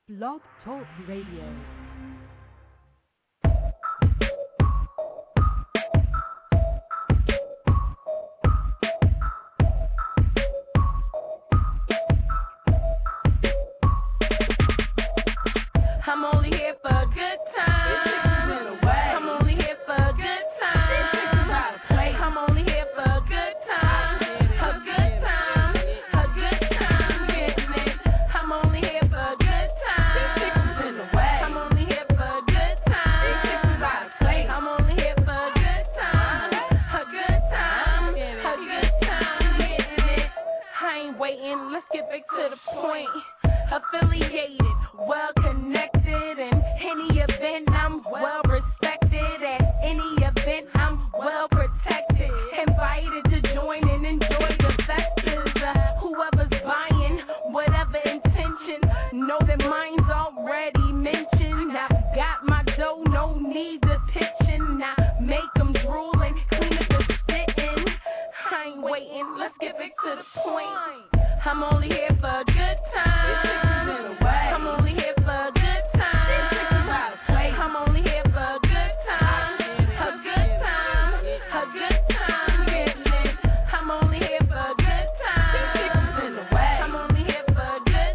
Blog Talk Radio. I'm only here for a good time. I'm only here for a good time. I'm only here for a good time. A good time. A good time. Getting it. I'm only here for a good time. I'm only here for a good time. I'm only here for a good time. A good time. A good time. Getting it. I ain't waiting. Let's get back to the point. Affiliated, well connected, in any event I'm well respected. At any event I'm well protected. Invited to join and enjoy the festivals. Whoever's buying, whatever intention, know that mine's already mentioned. I've got my dough, no need to pitching. Now make them drool and clean up the spitting. I ain't waiting, let's get back to the point. I'm only here for a good time. I'm only here for a good time. I'm only here for a good time. A good time. A good time. Getting it. I'm only here for a good time. I'm only here for a good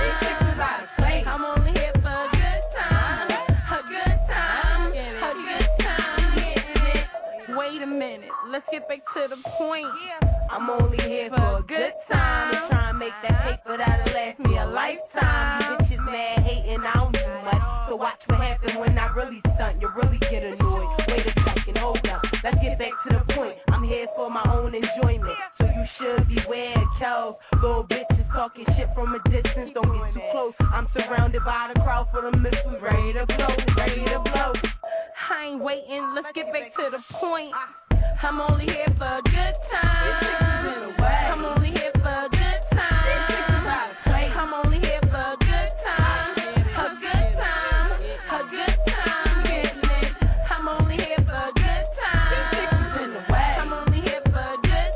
time. I'm only here for a good time. A good time. A good time. Getting it. Wait a minute. Let's get back to the point. I'm only here for a good time. Try and make that paper that'll last me a lifetime. You bitches mad, hating, I don't do much. So watch what happens when I really stunt. You really get annoyed. Wait a second, hold up. Let's get back to the point. I'm here for my own enjoyment. So you should beware, Charles. Little bitches talking shit from a distance. Don't get too close. I'm surrounded by the crowd full of missiles. Ready to blow, ready to blow. I ain't waiting, let's get back to the point. I'm only here for a good time. I'm only here for a good time. I'm only here for a good time. A good time. A good time. Getting it. I'm only here for a good time. I'm only here for a good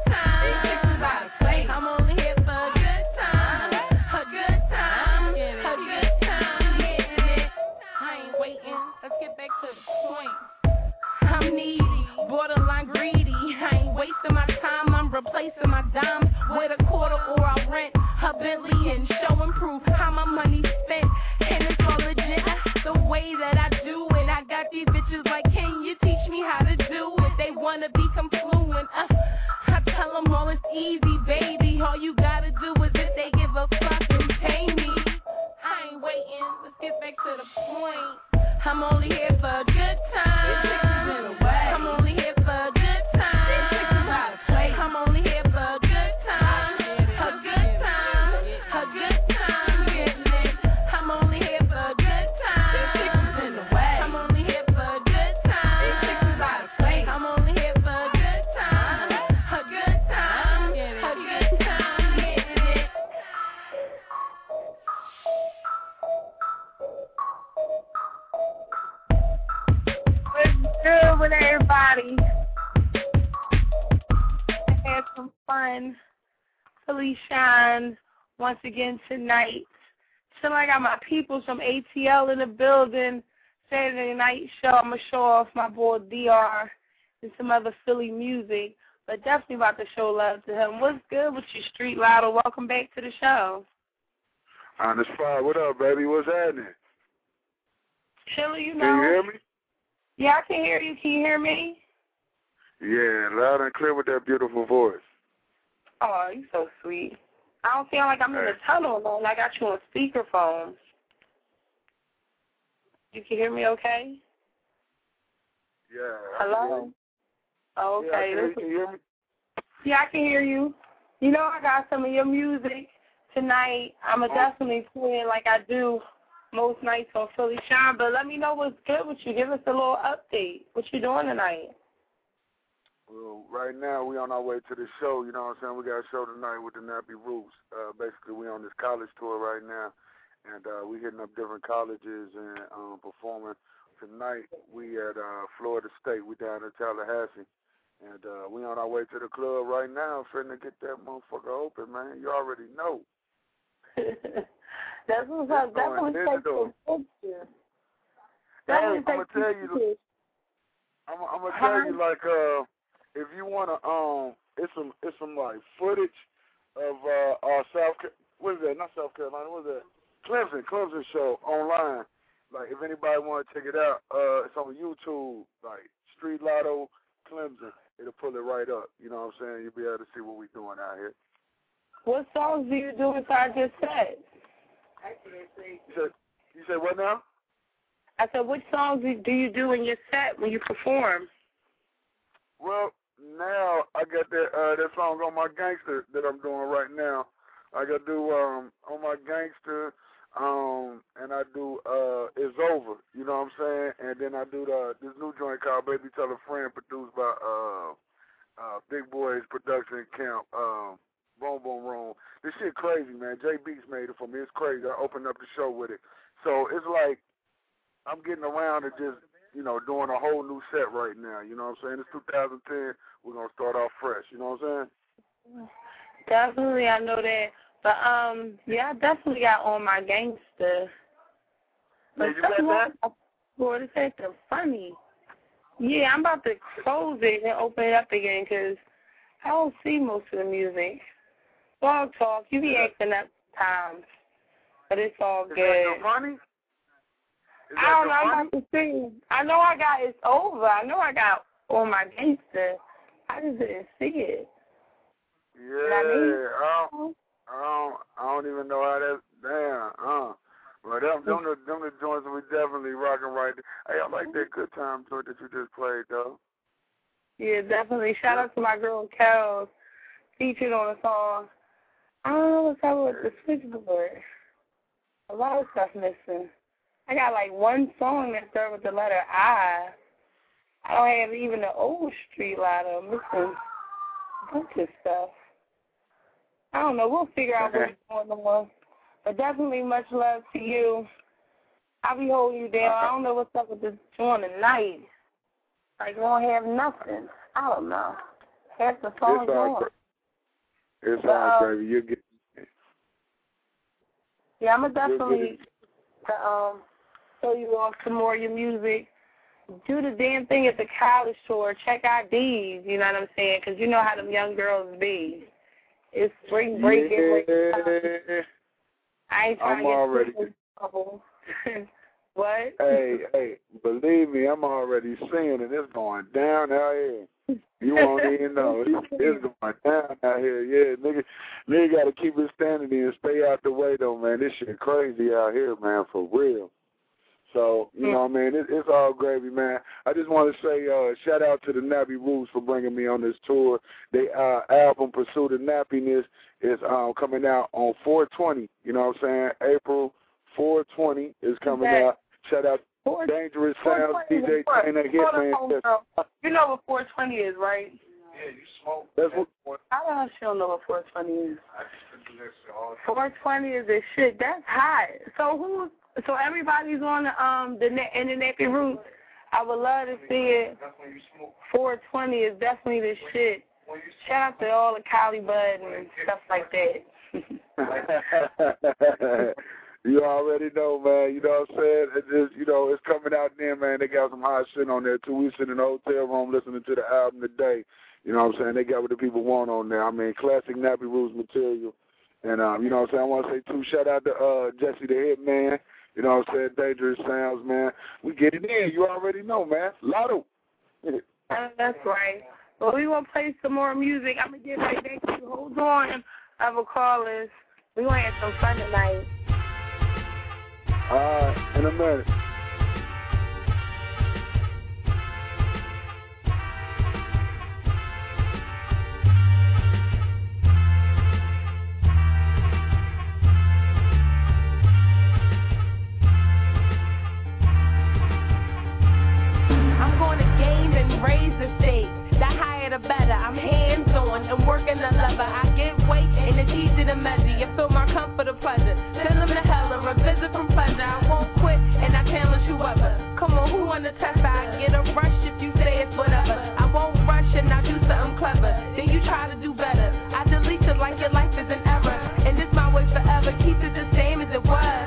time. I'm only here for a good time. A good time. A good time. Getting it. I ain't waiting. Let's get back to the point. I'm needy, borderline greedy. I ain't wasting my time, I'm replacing my dimes with a quarter or I rent a Bentley and show and prove how my money spent. And it's all legit, the way that I do it. I got these bitches like, can you teach me how to do it? They wanna become fluent, I tell them all it's easy, baby. All you gotta do is if they give a fuck and pay me. I ain't waiting, let's get back to the point. I'm only here for a good time. I'm only here for a good time. I'm only here for a good time. A good time. A good time. Getting it. I'm only here for a good time. I'm only here for a good time. I'm only here for a good time. A good time. A good time. Getting it. What's good with everybody? I had some fun. Philly Shine once again tonight. Still, I got my people from ATL in the building. Saturday night show. I'm going to show off my boy DR and some other Philly music. But definitely about to show love to him. What's good with you, Street Louder? Welcome back to the show. Honest Fire, what up, baby? What's happening? Chilly, you know. Can you hear me? Yeah, I can hear you. Can you hear me? Yeah, loud and clear with that beautiful voice. Oh, you so sweet. I don't feel like I'm in a tunnel, though. I got you on speakerphone. You can hear me okay? Yeah. Hello? Oh, okay. Yeah, can you hear me? Yeah, I can hear you. You know, I got some of your music tonight. I'm definitely playing like I do most nights on Philly Shine, but let me know what's good with you. Give us a little update. What you doing tonight? Well, right now we on our way to the show, you know what I'm saying? We got a show tonight with the Nappy Roots. Basically, we on this college tour right now, and we hitting up different colleges and performing. Tonight we at Florida State. We down in Tallahassee, and we on our way to the club right now, finna get that motherfucker open, man. You already know. That's what's up. Definitely take some pictures. Definitely take some pictures. I'm gonna tell you, like, if you wanna, it's some like footage of what is that? Not South Carolina. What is that? Clemson show online. Like, if anybody wanna check it out, it's on YouTube. Like Street Lotto Clemson. It'll pull it right up. You know what I'm saying? You'll be able to see what we're doing out here. What songs do you do inside your set? You said what now? I said, what songs do you do in your set when you perform? Well, now I got that song on my Gangster that I'm doing right now. I got to do on my Gangster, and I do It's Over. You know what I'm saying? And then I do this new joint called Baby Tell a Friend, produced by Big Boy's production camp. Boom Boom Room. This shit crazy, man. Jay Beats made it for me. It's crazy. I opened up the show with it. So it's like I'm getting around to just, doing a whole new set right now. You know what I'm saying? It's 2010. We're going to start off fresh. You know what I'm saying? Definitely, I know that. But, yeah, I definitely got On My Gangster. But you got that? Boy, this acting funny. Yeah, I'm about to close it and open it up again because I don't see most of the music. Blog Talk, you be acting up times, but it's all good. Is that funny? I don't know. I'm about to see. I know I got It's Over. I know I got On My Gangster. I just didn't see it. Yeah, I don't even know how that. Damn, Well, them the joints we definitely rocking right there. Hey, I like that Good Time joint that you just played, though. Yeah, definitely. Shout out to my girl Kels, featured on the song. I don't know what's up with the switchboard. A lot of stuff missing. I got like one song that started with the letter I. I don't have even the old Street Lotto. I'm missing a bunch of stuff. I don't know. We'll figure out what's going on. But definitely much love to you. I'll be holding you down. I don't know what's up with this joint tonight. Like, you don't have nothing. I don't know. Half the song's on. It's all crazy. You'll get it. Yeah, I'm going to definitely show you off some more of your music. Do the damn thing at the college tour. Check IDs, you know what I'm saying? Because you know how them young girls be. It's spring break. Yeah. I ain't trying to get in trouble. What? Hey, believe me, I'm already seeing it. It's going down out here. You won't even know. It's going down out here. Yeah, nigga got to keep it standing and stay out the way, though, man. This shit crazy out here, man, for real. So, you know what I mean? It's all gravy, man. I just want to say shout out to the Nappy Roots for bringing me on this tour. Their album, Pursuit of Nappiness, is coming out on 4/20. You know what I'm saying? April 4/20 is coming out. Shout out to Dangerous Sounds, DJ China, Hitman. You know what 420 is, right? Yeah, you smoke. That's what. How the hell she don't know what 420 is? 420 is the shit. That's hot. So everybody's on the Nappy Roots. I would love to see it. 420 is definitely the shit. Shout out to all the Cali Bud and stuff like that. You already know, man. You know what I'm saying? It's just, it's coming out there, man. They got some hot shit on there, too. We sit in the hotel room listening to the album today. You know what I'm saying? They got what the people want on there. I mean, classic Nappy Roots material. And, you know what I'm saying? I want to say, too, shout out to Jesse the Hitman. You know what I'm saying? Dangerous Sounds, man. We get it in. You already know, man. Lotto. That's right. Well, we going to play some more music. I'm going to get right back to you. Hold on. I have a callers. We're going to have some fun tonight. All right. In a minute. Raise the stakes, the higher the better. I'm hands-on and working the lever. I get weight and it's easy to measure. You feel my comfort or pleasure. Send them to hell or a visit from pleasure. I won't quit and I challenge whoever. Come on, who on the test? I get a rush if you say it's whatever. I won't rush and I do something clever. Then you try to do better. I delete it like your life is an error. And this my way forever. Keep it the same as it was.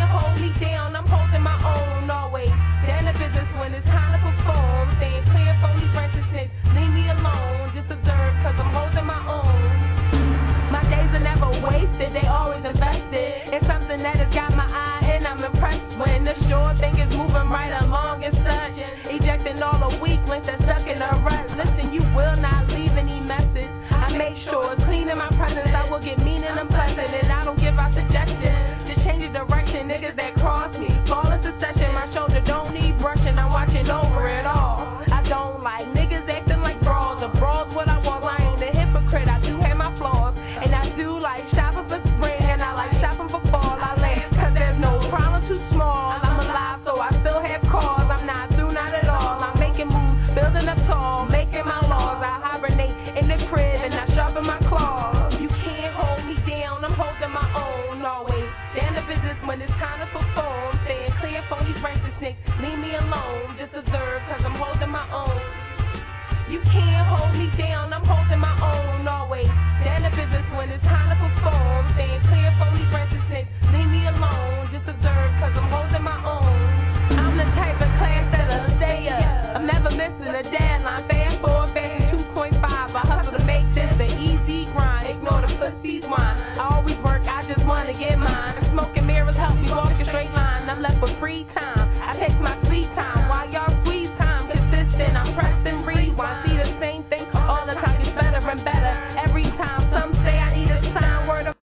hold me down, I'm holding my own always. Down the business when it's time to perform. Staying clear from these righteousness, leave me alone. Just observe, cause I'm holding my own. My days are never wasted, they always invested. It's something that has got my eye and I'm impressed when the sure thing is moving right along and such. Ejecting all the weak links that stuck in the rut. Listen, you will not leave any message. I make sure it's clean in my presence. I will get mean and unpleasant, and I don't give out suggestions to change the direction. Niggas that cross me fall into session. My shoulder don't need brushing. I'm watching over it all. I don't like niggas acting like brawls. A brawl's what I want. I ain't a hypocrite. I do have my flaws, and I do like shopping for spring, and I like shopping for fall. I laugh cause there's no problem too small. I'm alive, so I still have cause. I'm not through, not at all. I'm making moves, building up tall, making my laws. I hibernate in the crib and I sharpen my claws. You can't hold me down, I'm holding my own always. Down the business when it's time to perform. Staying clear from these righteous niggas, leave me alone. Just observe cause I'm holding my own. You can't hold me down, I'm holding my own always. Down the business when it's time to perform. Staying clear from these righteous niggas, leave me alone. Just observe cause I'm holding my own. I'm the type of class that'll stay up. I'm never missing a deadline. Fast forward, fast 2.5. I hustle to make this an easy grind. Ignore the pussy's wine. I always work, I just wanna get mine. Smoking mirrors help me walk a straight line. I'm left with free time. I take my sweet time. While y'all squeeze time consistent, I'm pressing rewind. See the same thing all the time, it's better and better every time. Some say I need a sign, word of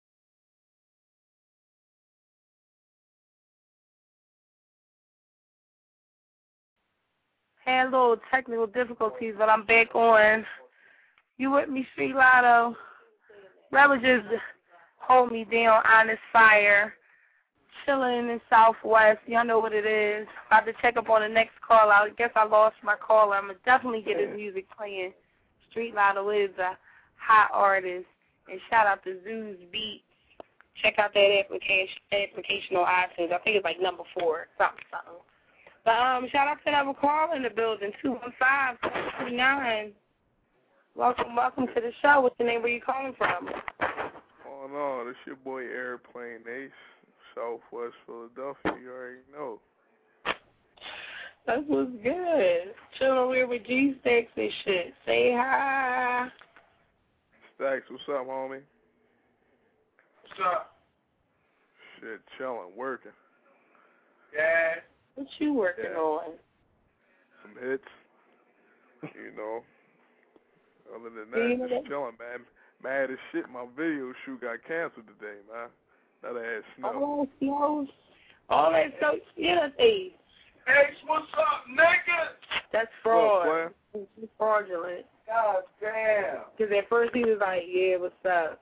Had a little technical difficulties, but I'm back on. You with me, Street Lotto? Rebel just hold me down, honest fire. Chilling in the Southwest. Y'all know what it is. About to check up on the next call. I guess I lost my caller. I'm going to definitely get his music playing. Street Lotto is a hot artist. And shout out to Zeus Beats. Check out that application on iTunes. I think it's like number 4, something. But shout out to another call in the building, 215-739. Welcome to the show. What's the name? Where you calling from? Oh no, this your boy Airplane Ace, Southwest Philadelphia. You already know. That's what's good. Chilling over here with G-Stacks and shit. Say hi. Stacks, what's up, homie? What's up? Shit, chilling, working. Yeah. What you working on? Some hits. You know. Other than that, just chilling, man. Mad as shit, my video shoot got canceled today, man. That ass snow. Oh, all that so yeah, hey. Ace, what's up, nigga? That's fraud. What, It's fraudulent. God damn. Because at first he was like, yeah, what's up?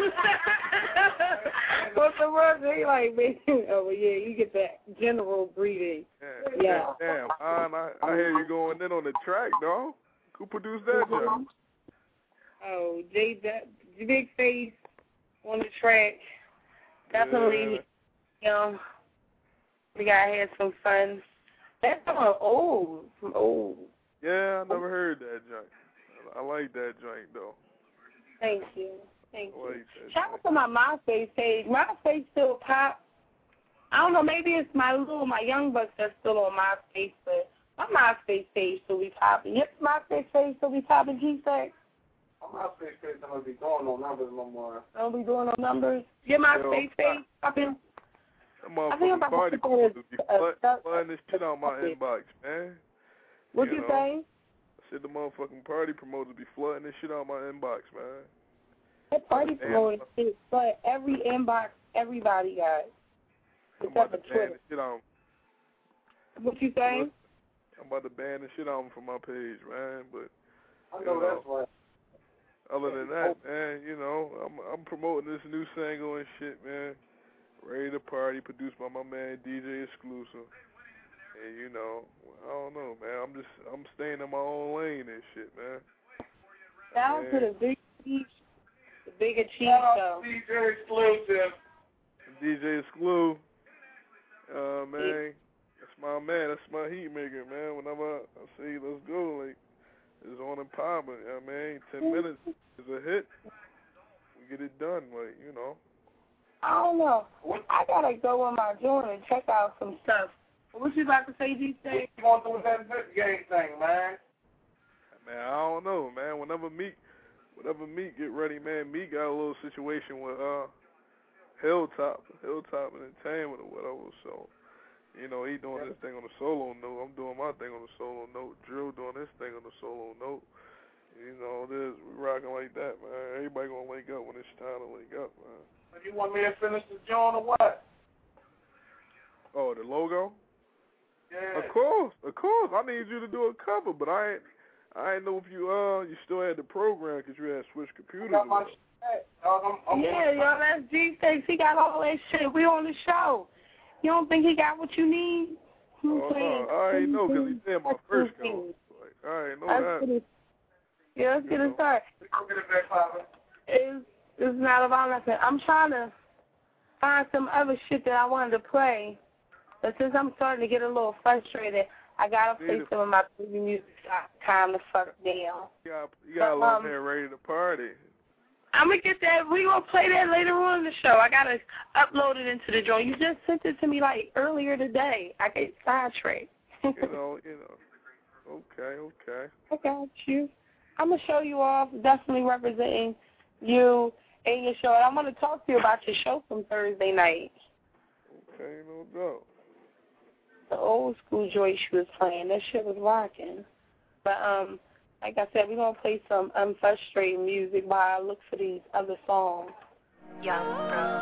What's the word? He like, man, oh, well, yeah, you get that general greeting. Yeah. Damn, I hear you going in on the track, dog. Who produced that job? Oh, Big Face on the track. Definitely, you know, we gotta have some fun. That's from old. Yeah, I never heard that joint. I like that joint, though. Thank you. Like Shout out to my MySpace page. MySpace still pop. I don't know, maybe it's my young bucks that's still on MySpace, but my MySpace page still be popping. Your MySpace page still be popping, G-Sex? My MySpace page don't be doing no numbers no more. Don't be doing no numbers? Your MySpace page popping? That motherfucking party promoters be flooding this shit on my inbox, man. What you say? I said the motherfucking party promoters be flooding this shit on my inbox, man. That party promoter shit, but every inbox, everybody got it. I'm about to ban the shit on. What you saying? I'm about to ban the shit on from my page, man. But I know that's right. Other than that, man, you know, I'm promoting this new single and shit, man. Ready to Party, produced by my man DJ Exclusive. And you know, I don't know, man. I'm staying in my own lane and shit, man. Shout out to the Big Chief, the Bigger Chief show. DJ Exclusive. DJ Exclusive. Man, that's my man. That's my heat maker, man. Whenever I say let's go, like, it's on and popping. You know what I mean? 10 minutes is a hit. We get it done, like, you know. I don't know. I gotta go on my joint and check out some stuff. What you about to say, G-Stay? What you going to do with that game thing, man? Man, I don't know, man. Whenever Meek get ready, man, Meek got a little situation with Hilltop Entertainment or whatever. So, you know, he doing his thing on the solo note. I'm doing my thing on the solo note. Drill doing his thing on the solo note. You know, we rocking like that, man. Everybody gonna link up when it's time to link up, man. You want me to finish the joint or what? Oh, the logo? Yeah. Of course. I need you to do a cover, but I ain't know if you still had the program because you had switched computers. I got my shit. Yeah, yo, that's G-Stay. He got all that shit. We on the show. You don't think he got what you need? I ain't know because he said my first call. Like, I ain't know that. Yeah, let's get it started. Go get it back, Papa. It's not about nothing. I'm trying to find some other shit that I wanted to play. But since I'm starting to get a little frustrated, I got to play some of my baby music so I have time to fuck down. You got a little man ready to party. I'm going to get that. We're going to play that later on in the show. I got to upload it into the joint. You just sent it to me like earlier today. I get sidetracked. You know. Okay. I got you. I'm going to show you off, definitely representing you and your show. And I'm going to talk to you about your show from Thursday night. Okay, no doubt. The old school joint she was playing, that shit was rocking. But, like I said, we're going to play some unfrustrating music while I look for these other songs. Young bro.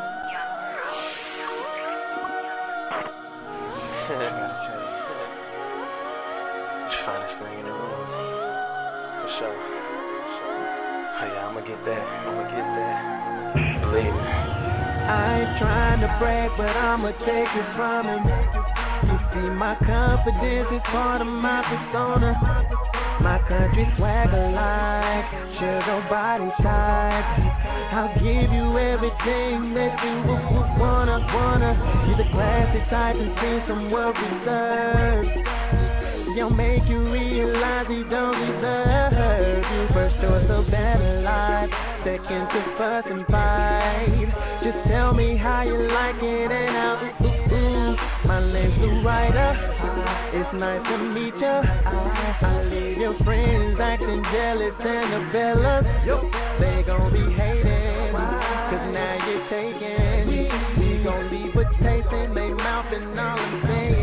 Finest thing in the room. For sure. Oh yeah, I'ma get that. Believe me. I ain't trying to brag, but I'ma take it from him. You see, my confidence is part of my persona. My country swagger like sugar body type. I'll give you everything that you would wanna. You're the classy type and see some world reserved. You'll make you realize he don't deserve you. First choice of better life, second to fuss and fight. Just tell me how you like it and I'll my name's the writer. It's nice to meet ya. I leave your friends acting jealous and the fellas, they gon' be hating, cause now you're taking. We gon' leave a taste in they mouth and all I'm saying.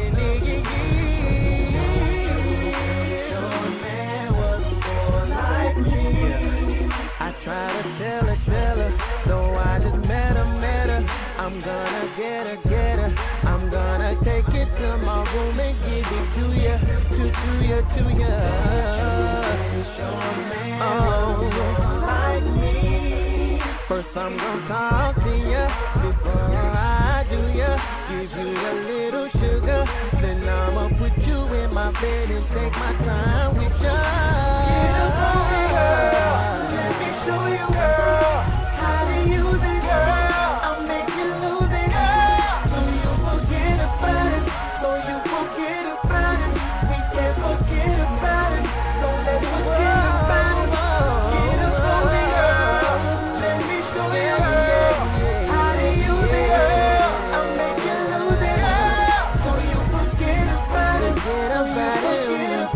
Try to tell her, so I just met her. I'm gonna get her. I'm gonna take it to my room and give it to ya. Oh, like me. First I'm gonna talk to ya before I do ya. Give you a little sugar, then I'ma put you in my bed and take my time with ya. Show you, girl, how to use it, girl. I'll make you lose it, girl. So you forget about it. We can't forget about it. So let's forget about it. Get up on me, girl. Let me show you, girl, how to use it, girl. I'll make you lose it, girl. So you forget about it. Forget about it.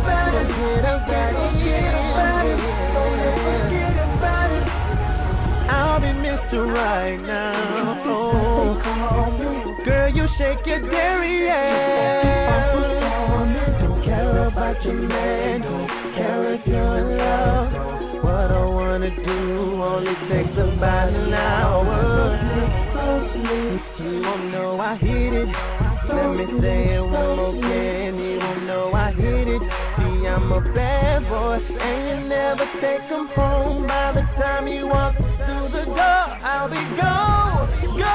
I'll be Mr. Right now. Oh. Girl, you shake your derriere. Don't care about your man, don't care if you're in love. What I wanna do only takes about an hour. You won't know I hit it. Let me say it one more again. You won't know I hit it. See, I'm a bad boy, and you never take them home. By the time you walk through the door, I'll be gone.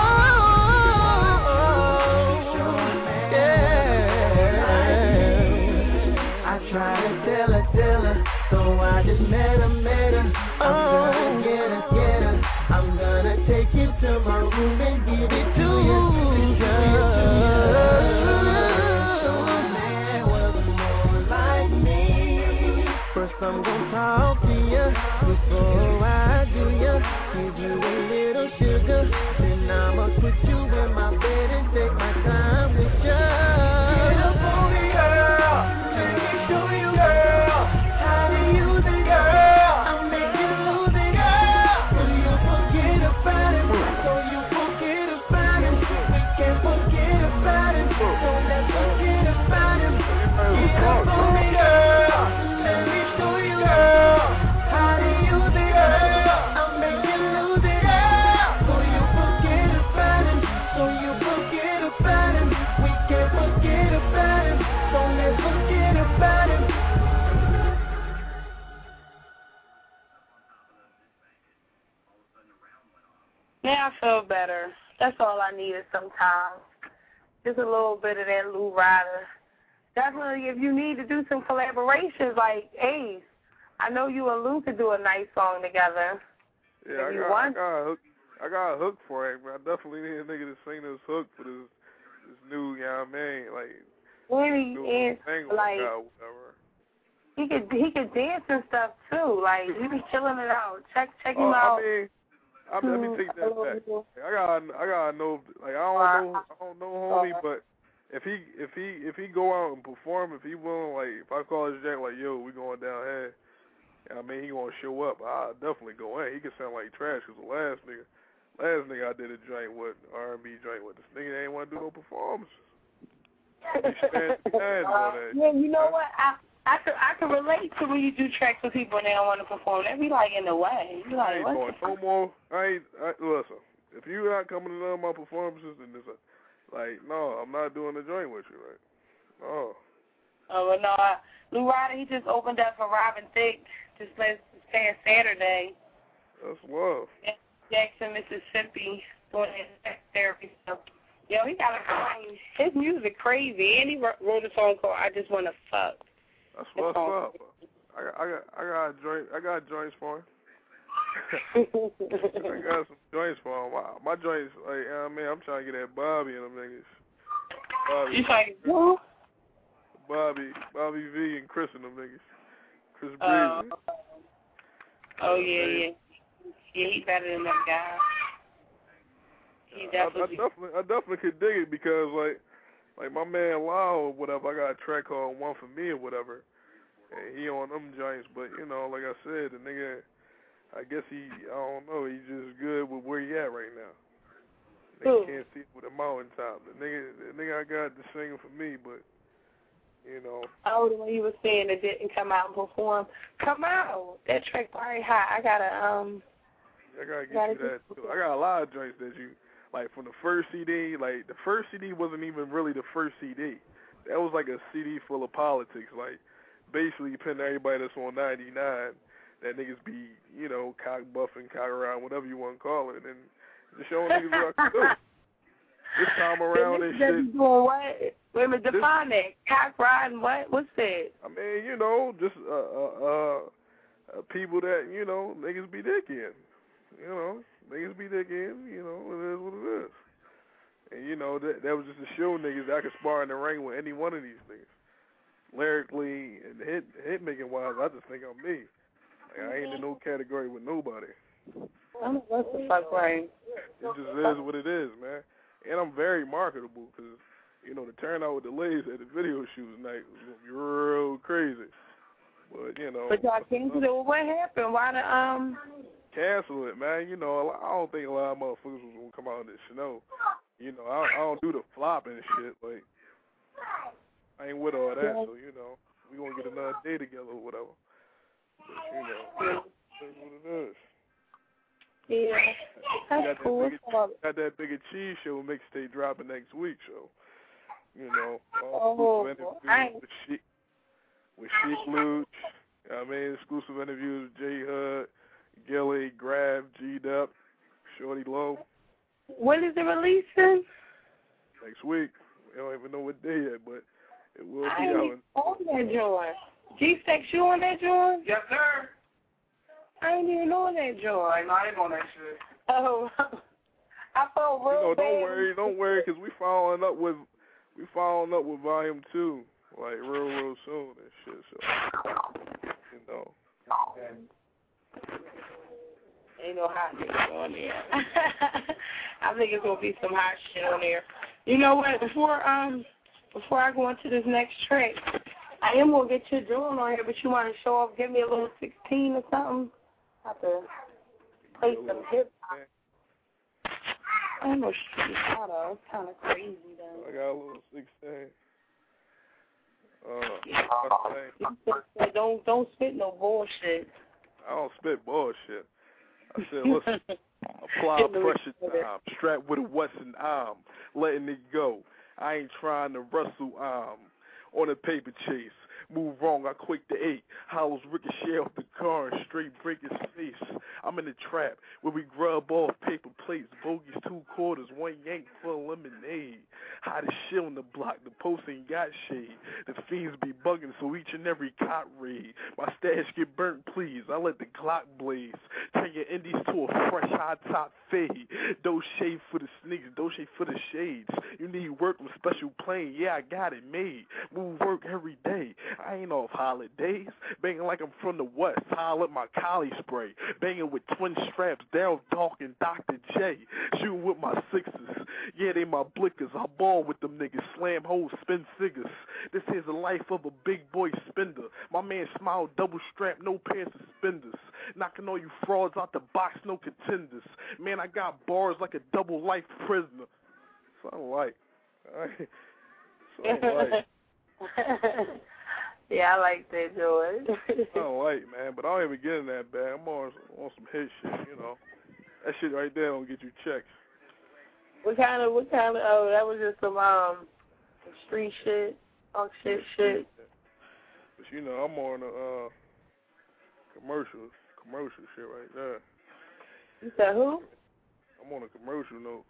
Yeah. I try to tell her, so I just met her. I'm gonna get her. I'm gonna take you to my room and give it to you. First I'm gonna talk to ya before I do ya. Give you a little sugar, then I'ma put Now I feel better. That's all I needed sometimes. Just a little bit of that Lou Ryder. Definitely, if you need to do some collaborations like Ace, I know you and Lou could do a nice song together. Yeah, I got a hook for it, but I definitely need a nigga to sing this hook for this new, you know what I mean? Like, and like, whatever. He could dance and stuff too. Like, he be chilling it out. Check him out. Let me take that back. I gotta know. Like, I don't know, homie. But if he go out and perform, if he willing, like, if I call his jack, like, yo, we going down here. I mean, he gonna show up. I'll definitely go in. He can sound like trash because the last nigga I did a joint with, R&B joint with, this nigga ain't want to do no performances. Yeah, you know what? I can relate to when you do tracks with people and they don't want to perform. They be like in the way. You like, I ain't going no more. Listen, if you not coming to none of my performances, then it's like, no, I'm not doing the joint with you, right? No. Oh, well, no. Lou Ryder, he just opened up for Robin Thicke this past Saturday. That's love. Jackson, Mississippi, doing his therapy stuff. Yo, he got a song. His music crazy, and he wrote a song called "I Just Wanna Fuck." That's what's up. I got joints for him. I got some joints for him. My joints, like, I mean, I'm trying to get that Bobby and them niggas. Bobby. You trying to who? Bobby V and Chris and them niggas. Chris Breezy. Oh yeah. Yeah, he better than that guy. He definitely. I definitely could dig it because like my man Lau or whatever, I got a track called One For Me or whatever, and he on them joints. But you know, like I said, the nigga, I guess I don't know, he's just good with where he at right now. Nigga can't see it with a mountain top. The nigga I got to singing for me, but you know. Oh, the one you were saying that didn't come out and perform. Come out. That track probably hot. I gotta get you that too. I got a lot of joints that you like from the first CD. Like the first CD wasn't even really the first CD. That was like a CD full of politics. Like basically putting everybody that's on 99 that niggas be, you know, cock buffing, cock around, whatever you want to call it, and just showing niggas what I can do. This time around, this shit. Doing what? Wait a minute, define that. Cock riding, what? What's that? I mean, you know, just people that, you know, niggas be dicking. You know, niggas be dicking. You know, it is what it is. And you know, that was just to show niggas that I could spar in the ring with any one of these niggas. Lyrically and hit making wise, I just think I'm me. Like, I ain't in no category with nobody. That's the fuck right. It just is what it is, man. And I'm very marketable because, you know, the turnout with the ladies at the video shoot tonight was going to be real crazy. But, you know. But y'all canceled it. What happened? Why the, Cancel it, man. You know, I don't think a lot of motherfuckers was going to come out in the snow. You know, I don't do the flopping and shit. Like, I ain't with all that, so, you know, we going to get another day together or whatever. But, you know, that's what it is. Yeah, that's cool. Got that Bigger Cheese Show mixtape dropping next week, so, you know, with Sheik Luch, I mean, exclusive interviews with J Hud, Gilly, Grab, G-Dup, Shorty Low. When is it releasing? Next week. We don't even know what day yet, but it will be out. I ain't on that joint. G-Sex, you on that joint? Yes, sir. I ain't even on that joint. I ain't on that shit. Oh, I felt real bad. Don't worry, because we following up with Volume 2, like real soon and shit. So, you know. Ain't no hot niggas on there. I think it's gonna be some hot shit on there. You know what? Before I go into this next track, I am gonna get your joint on here, but you want to show off? Give me a little 16 or something. I have to play some hip hop. I don't know shit out of. It's kind of crazy though. I got a little 16. Don't spit no bullshit. I don't spit bullshit. I said, listen, apply pressure time, strapped with a Western arm, letting it go. I ain't trying to wrestle on a paper chase. Move wrong, I quake the 8. Hollows ricochet off the car and straight break his face. I'm in the trap where we grub off paper plates. Bogeys 2 quarters, 1 yank for lemonade. Hottest shit on the block, the post ain't got shade. The fiends be bugging, so each and every cot raid. My stash get burnt, please. I let the clock blaze. Turn your indies to a fresh high top fade. Those shade for the sneaks, those shade for the shades. You need work with special plane, yeah, I got it made. Move work every day. I ain't off holidays. Banging like I'm from the West. Holler my collie spray. Banging with twin straps. Daryl Dawk and Dr. J. Shooting with my sixes. Yeah, they my blickers. I ball with them niggas. Slam hoes, spin figures. This is the life of a big boy spender. My man smile double strap, no pair of suspenders. Knocking all you frauds out the box, no contenders. Man, I got bars like a double life prisoner. So I like. Yeah, I like that, George. I don't like, man, but I don't even get in that bad. I'm on some hit shit, you know. That shit right there don't get you checks. What kind of, oh, that was just some street shit, shit. But you know, I'm on the commercial shit right there. You said who? I'm on a commercial note.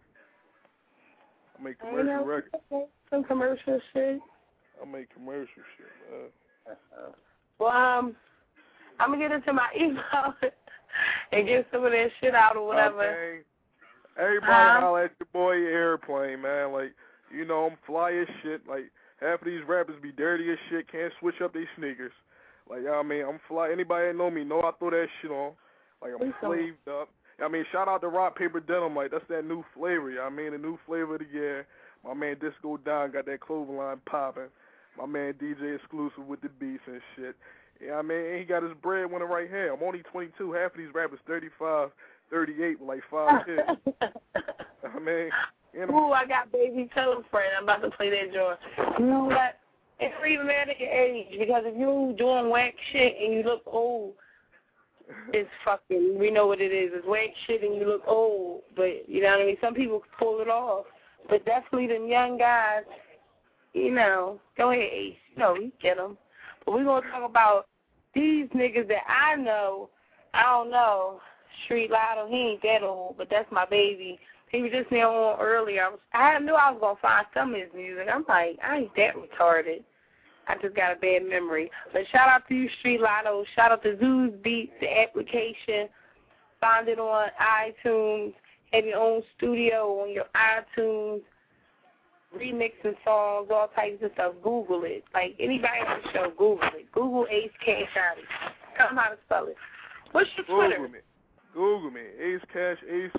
I make commercial records. Some commercial shit. I make commercial shit, man. Well, I'm gonna get into my email and get some of that shit out or whatever. Okay. Everybody holler at your boy Airplane, man. Like, you know, I'm fly as shit. Like, half of these rappers be dirty as shit, can't switch up their sneakers. Like, I mean, I'm fly. Anybody that know me know I throw that shit on. Like, I'm slaved up. I mean, shout out to Rock Paper Denim. Like, that's that new flavor. I mean, the new flavor of the year. My man Disco Don got that clothing line popping. My man DJ Exclusive with the beats and shit. Yeah, I mean, he got his bread winning right here. I'm only 22. Half of these rappers 35, 38 with like 5 kids. I mean, you know. Ooh, I got Baby Tell Friend. I'm about to play that joint. You know what? It don't even matter your age, because if you doing whack shit and you look old, it's fucking, we know what it is. It's whack shit and you look old. But, you know what I mean? Some people pull it off. But definitely them young guys, you know, go ahead, Ace. You know, we get them. But we're going to talk about these niggas that I know. I don't know. Street Lotto, he ain't that old, but that's my baby. He was just there on earlier. I knew I was going to find some of his music. I'm like, I ain't that retarded. I just got a bad memory. But shout out to you, Street Lotto. Shout out to Zeus Beats, the application. Find it on iTunes. Have your own studio on your iTunes. Remixing songs, all types of stuff. Google it. Like, anybody on the show, Google it. Google Ace Cash Shotty. Tell them how to spell it. What's your Twitter? Google me. Ace Cash,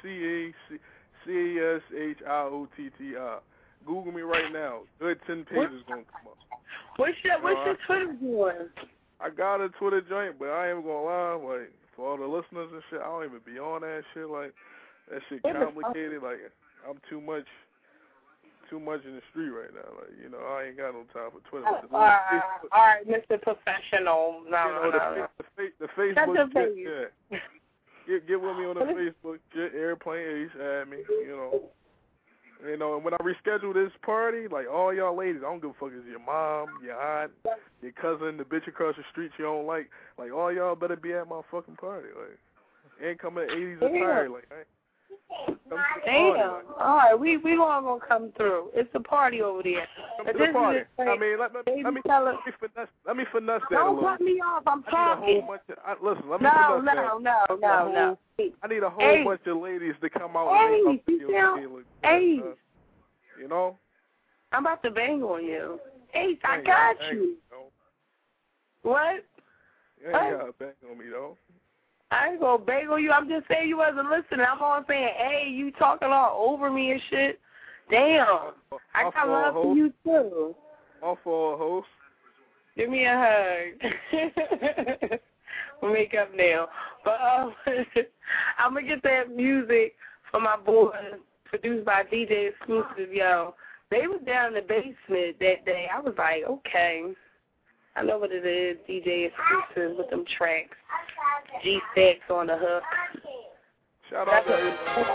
ACACASHIOTTI. Google me right now. Good 10 pages going to come up. What's your Twitter doing? I got a Twitter joint, but I ain't even going to lie. Like, for all the listeners and shit, I don't even be on that shit. Like, that shit complicated. Like, I'm too much in the street right now. Like, you know, I ain't got no time for Twitter. All right, Mr. Professional. The Facebook shit, yeah. Get with me on the Facebook. Get Airplane Ace, add me, you know. You know, and when I reschedule this party, like, all y'all ladies, I don't give a fuck if it's your mom, your aunt, your cousin, the bitch across the street you don't like all y'all better be at my fucking party. Like, ain't coming 80s attire. Like, damn. All right, we all gonna come through. It's a party over there. Come to the party. I mean, let me finesse that a little. Don't cut me off. I'm talking. Listen, let me finesse that. No. I need a whole bunch of ladies to come out and make up Ace. You know? I'm about to bang on you. Ace, I got you. What? You ain't gotta bang on me, though. I ain't gonna bang on you. I'm just saying you wasn't listening. I'm all saying, hey, you talking all over me and shit. Damn. I got love for you, too. All for a host. Give me a hug. We'll make up now. But I'm going to get that music for my boys, produced by DJ Exclusive, yo. They was down in the basement that day. I was like, okay. I know what it is, DJ Exclusive with them tracks. G-Sex on the hook. Shout out to everybody.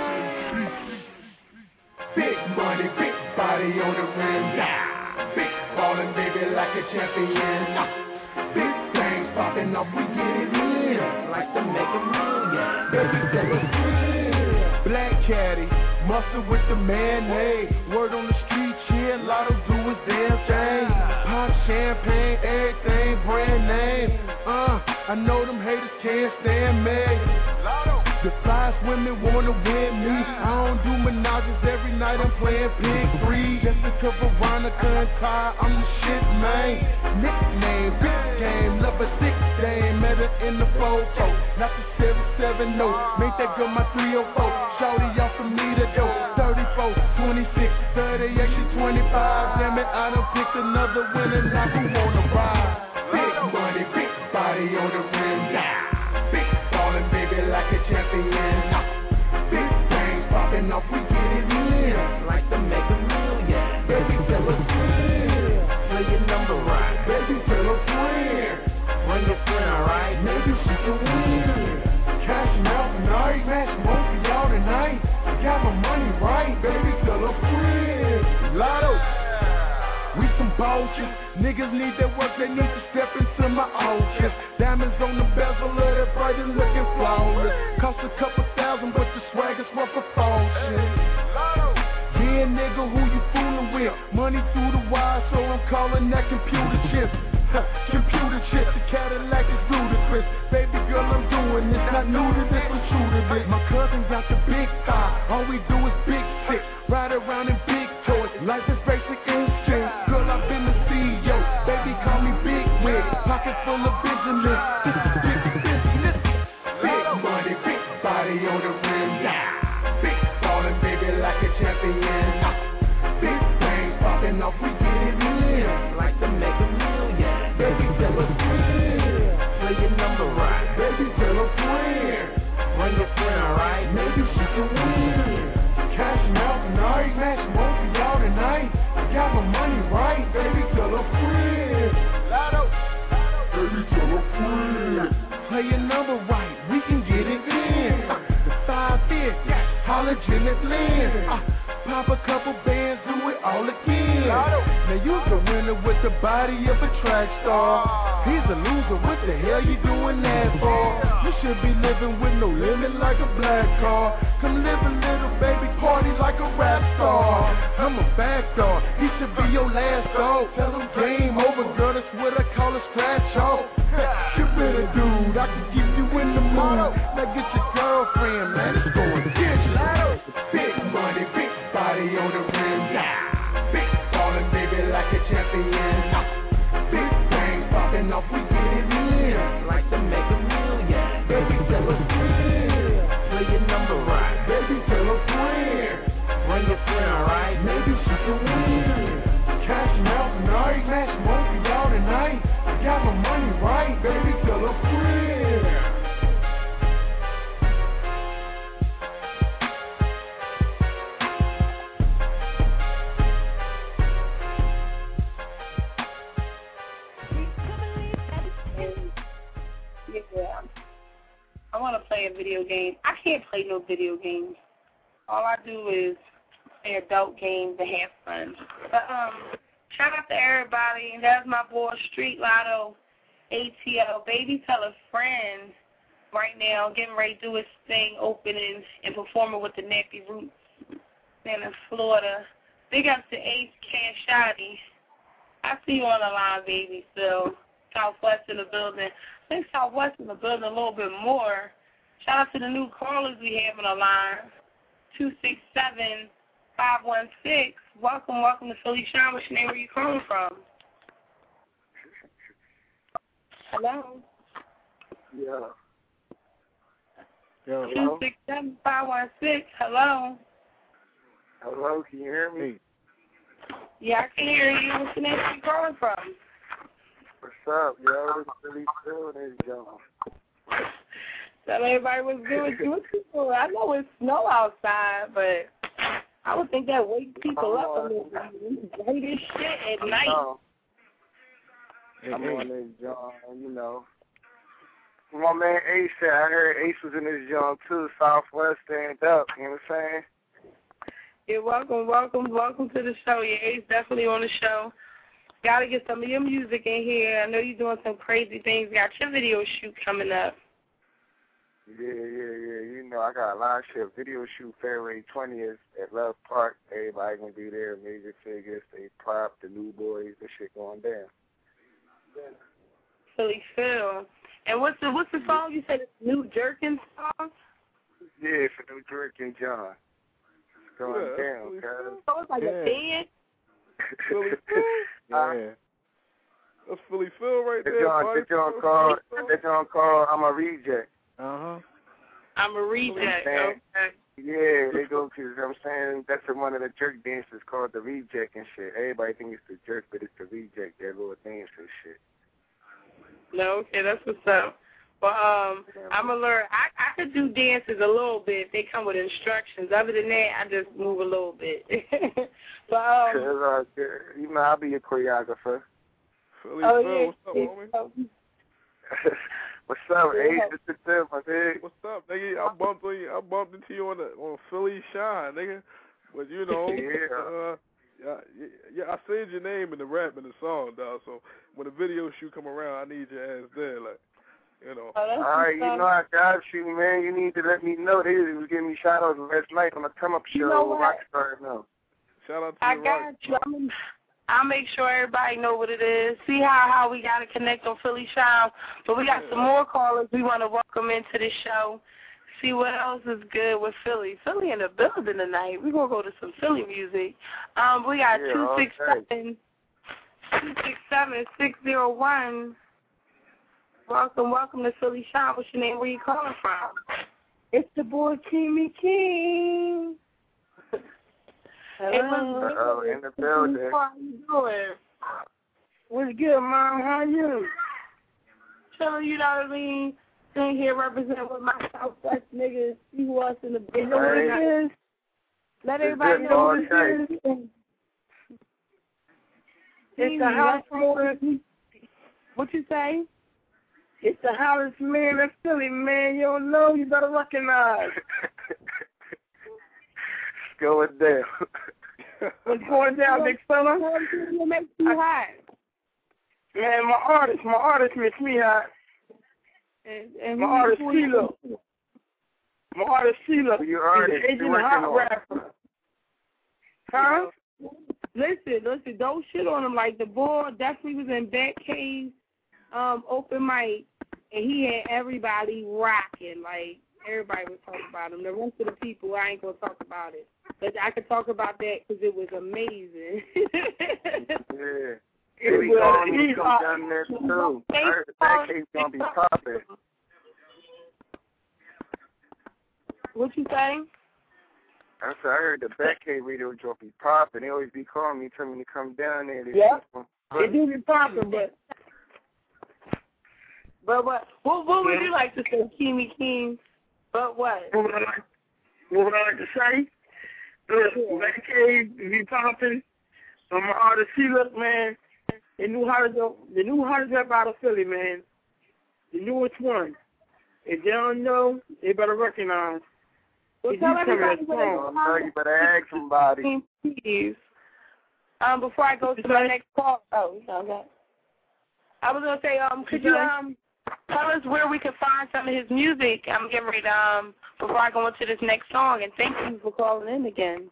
Big money, big body on the rim. Yeah. Big ballin', baby, like a champion. Big things popping off, we get it in. Like to make a million. Baby, tell us real. Black caddy, mustard with the mayonnaise. Word on the street, yeah, Lotto do his damn thing. Pop champagne, everything brand name. I know them haters can't stand me. The flyest women wanna win me. I don't do menages every night, I'm playing Pig 3. Jessica, Veronica, and Ty, I'm the shit, man. Nickname, big game, love a sick game. Met her in the photo, not the 770. Make that girl my 304. Shorty off for me to go. 34, 26, 38, she 25. Damn it, I done picked another winner, now who wanna ride? Big money, big body on the rim, yeah. Big ballin', baby, like a champion. Big things popping off, we get it in. Like to make a million. Baby, tell us real. Play your number right. Baby, tell us real. Bring your friend, alright? Maybe she can win. Cash out tonight, match more for y'all tonight. Got my money right, baby, tell us real. Lotto. We some vultures, niggas need that work, they need to step into my oceans. Diamonds on the bezel of that bright and looking flawless. Cost a couple thousand, but the swag is worth a fortune. Yeah, nigga, who you fooling with? Money through the wire, so I'm calling that computer chip. Computer chip, the Cadillac is ludicrous. Baby girl, I'm doing this, not new to this, but true to this. My cousin got the big thigh, all we do is big six. Ride around in big toys, life is basic instinct. Girl, I've been the CEO, baby call me Big Wig. Pocket full of Benjamin, this is big business. Big money, big body on the rim, yeah. Big ballin', baby, like a champion. Big things popping off, we get it in. Like to make a million. Baby, tell us real. Play your number right. Baby, tell us real. Bring your friend, alright? Maybe she can win. Cash out tonight, match more for y'all tonight. Got my money right, baby, tell us real. Baby, tell us real. Play your number right, we can get it in. The 550, holla Janet Lynn. Pop a couple bands, do it all again. Now you's the winner with the body of a track star. He's a loser, what the hell you doing that for? You should be living with no limit like a black car. Come live a little baby, party like a rap star. I'm a back dog, he should be your last dog. Tell him game over, girl, that's what I call a scratch off. Get rid of dude, I can keep you in the mood. Now get your girlfriend, man, it's going to get you. Big money, big body on the rim, yeah. Big ballin', baby, like a champion. Big things popping off, we get it in. Like to make a million. Baby, tell us real. Play your number right. Baby, tell us real. Bring your friend, alright? Maybe she can win. Cash out tonight, match more for y'all tonight. Got my money right, baby, tell us real. Yeah. I want to play a video game. I can't play no video games. All I do is play adult games and have fun. But shout out to everybody. That's my boy Street Lotto, ATL. Baby, tell a friend. Right now, getting ready to do his thing, opening and performing with the Nappy Roots in Florida. Big up to Ace Cashati. I see you on the line, baby. So Southwest in the building. I think Southwest in the building a little bit more. Shout out to the new callers we have on the line. 267-516. Welcome to Philly Shine. What's your name? Where you calling from? Hello? Yeah. 267-516. Hello? Hello, can you hear me? Yeah, I can hear you. What's your name? Where you calling from? What's up, yo? It's Billy Phil and it's John. Tell everybody what's good with you. I know it's snow outside, but I would think that wakes people up a little bit. Play this shit at night. I'm on this John, you know. My man Ace said, I heard Ace was in this John too. Southwest stand up, you know what I'm saying? Yeah, welcome to the show. Yeah, Ace definitely on the show. Gotta get some of your music in here. I know you're doing some crazy things. Got your video shoot coming up. Yeah. You know, I got a lot of shit. Video shoot February 20th at Love Park. Everybody gonna be there. Major Figures, they Pop, the New Boys. This shit going down. Philly Phil. And what's the song you said? New Jerkin song? Yeah, for New Jerkin John. It's going down, cuz. So it's like a band? Philly Phil? Yeah. That's Philly Phil right there. That John called I'm a Reject. I'm a Reject. Okay. Yeah, they go to, you know what I'm saying? That's one of the jerk dances called the Reject and shit. Everybody thinks it's the jerk, but it's the Reject, that little dance and shit. No, okay, that's what's up. Well, I'm going to learn. I could do dances a little bit. They come with instructions. Other than that, I just move a little bit. But, you know, I'll be your choreographer. Philly Phil, what's up, homie? What's up, Ace? My big. What's up, nigga? I bumped into you on Philly Shine, nigga. But you know, I said your name in the rap in the song, dog. So when the video shoot come around, I need your ass there, like, you know. All right, you know I got you, man. You need to let me know. They was giving me shout outs last night on the come up show. You know what? Rockstar now. Shout out to I got you. I'll make sure everybody know what it is. See how we got to connect on Philly Shine. But we got some more callers we want to welcome into the show. See what else is good with Philly. Philly in the building tonight. We're going to go to some Philly music. We got 267-601. Welcome to Philly Shine. What's your name? Where you calling from? It's the boy Kimmy King. Hello, in the building. How you doing? What's good, Mom? How you? Chilling, you know what I mean? Sitting here representing with my Southwest niggas. See who else in the business. You know what it is? Let everybody know what it is. It's the house man. What you say? It's the hottest man in Philly, man. You don't know, you better recognize. Going down. What's going down, big fella? What makes you hot? Man, my artist makes me hot. And my artist, CeeLo. My artist, CeeLo. Your artist, he's a hot rapper. Huh? Listen, don't shit on him. Like, the boy definitely was in Batcave's open mic, and he had everybody rocking. Like, everybody was talking about him. The rest of the people, I ain't going to talk about it. But I could talk about that because it was amazing. Yeah. He's down there, too. I heard the Batcave's going to be popping. What you say? I heard the Batcave radio going to be popping. They always be calling me, telling me to come down there. They do be popping, but... But what would you like to say, Kimmy King? But what? What would I like to say? Batcave be popping. My artist, CeeLo, man. The new hottest rap out of Philly, man. The newest one. If they don't know, they better recognize. Well, tell everybody you better ask somebody. Please. Before I go to my next call. Oh, okay. I was gonna say, could you tell us where we can find some of his music? I'm getting ready to, before I go into this next song, and thank you for calling in again.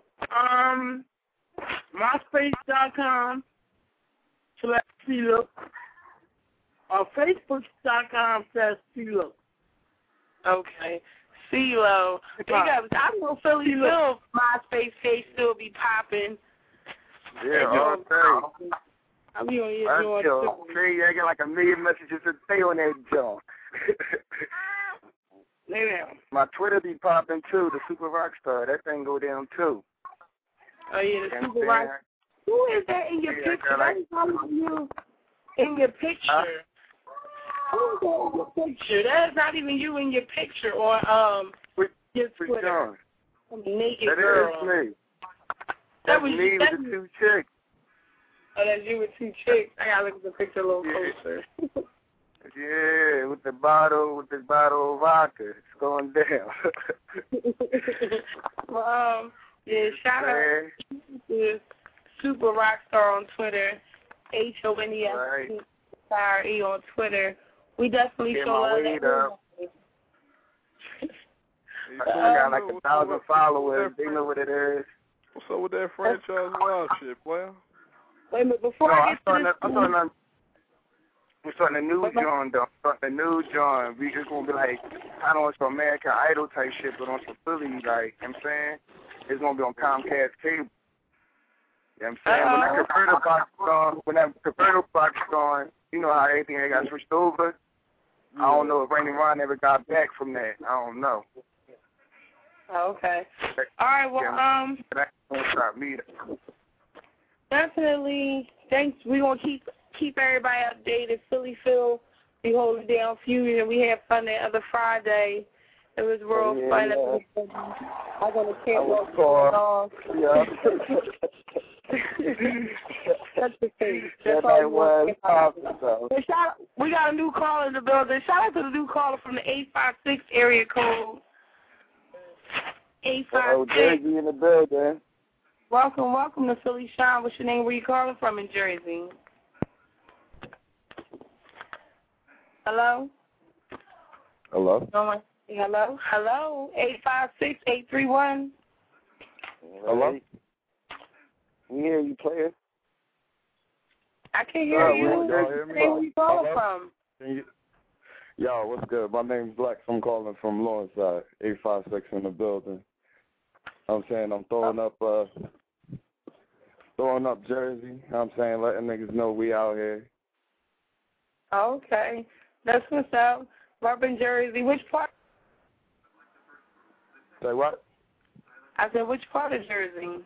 MySpace.com/CeeLo or Facebook.com/CeeLo. Okay. CeeLo. Big ups. I know Philly Phil MySpace page still be popping. Yeah, all day. I'm on your joint too. I get like 1 million messages a day on that joint. Lay down. My Twitter be popping too, the Super Rockstar. That thing go down too. Oh yeah, the Super Rockstar. Who is that in your picture? That is not even you in your picture. Who is that in your picture? That is not even you in your picture or your Twitter. Naked girl. That is me. That's me with the 2 chicks. Oh, that's you with 2 chicks. I gotta look at the picture a little closer. Yeah, with the bottle of vodka. It's going down. Well, yeah, shout out to Super Rockstar on Twitter. HONESIRE on Twitter. We definitely show love. I got like 1,000 followers. They know what it is. What's up with that franchise wild shit, boy? Wait a minute, before I get to this... We're starting a new John, though. Starting a new John. We just gonna be like, kind of on some American Idol type shit, but on some Philly, like, you know what I'm saying? It's gonna be on Comcast cable. You know what I'm saying? When that convertible box is on, you know how everything got switched over. I don't know if Rainy Ron ever got back from that. I don't know. Okay. All right, well, That won't stop me. Definitely. Thanks. We're going to keep everybody updated. Philly Phil, we hold it down Fusion. We had fun that other Friday. It was real fun. I'm going to can't walk off. Yeah. That's the thing. We got a new caller in the building. Shout out to the new caller from the 856 area code. 856. Jersey in the building. Welcome to Philly Shine. What's your name? Where you calling from in Jersey? Hello? Hello? Hello? 856-831. Hello? We hear you, player. I can hear you. Where you calling from? Yo, what's good? My name's Black. I'm calling from Lawrenceside, 856 in the building. I'm saying I'm throwing up Jersey. I'm saying letting niggas know we out here. Okay. That's what's up. Repping Jersey. Which part? Say what? I said, which part of Jersey?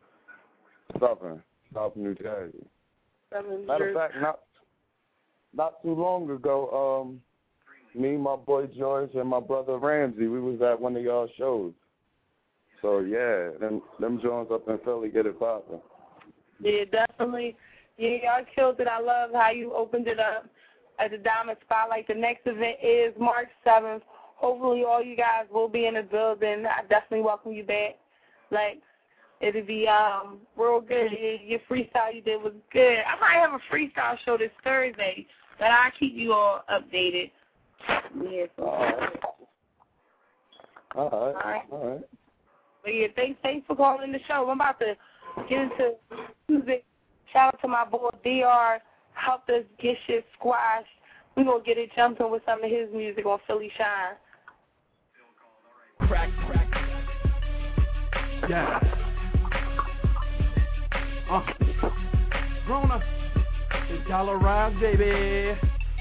South New Jersey. Matter of fact, not too long ago, me, my boy George, and my brother Ramsey, we was at one of y'all shows. So yeah, them joints up in Philly get it poppin'. Yeah, definitely. Yeah, y'all killed it. I love how you opened it up at the Diamond Spotlight. The next event is March 7th. Hopefully all you guys will be in the building. I definitely welcome you back. Like, it'll be real good. Your freestyle you did was good. I might have a freestyle show this Thursday, but I'll keep you all updated. Yeah. All right. But yeah, thanks for calling the show. I'm about to get into music. Shout out to my boy DR. Helped us get shit squashed. We're going to get it jumping with some of his music on Philly Shine. Crack. Yeah. Grown up. It's dollarized, baby.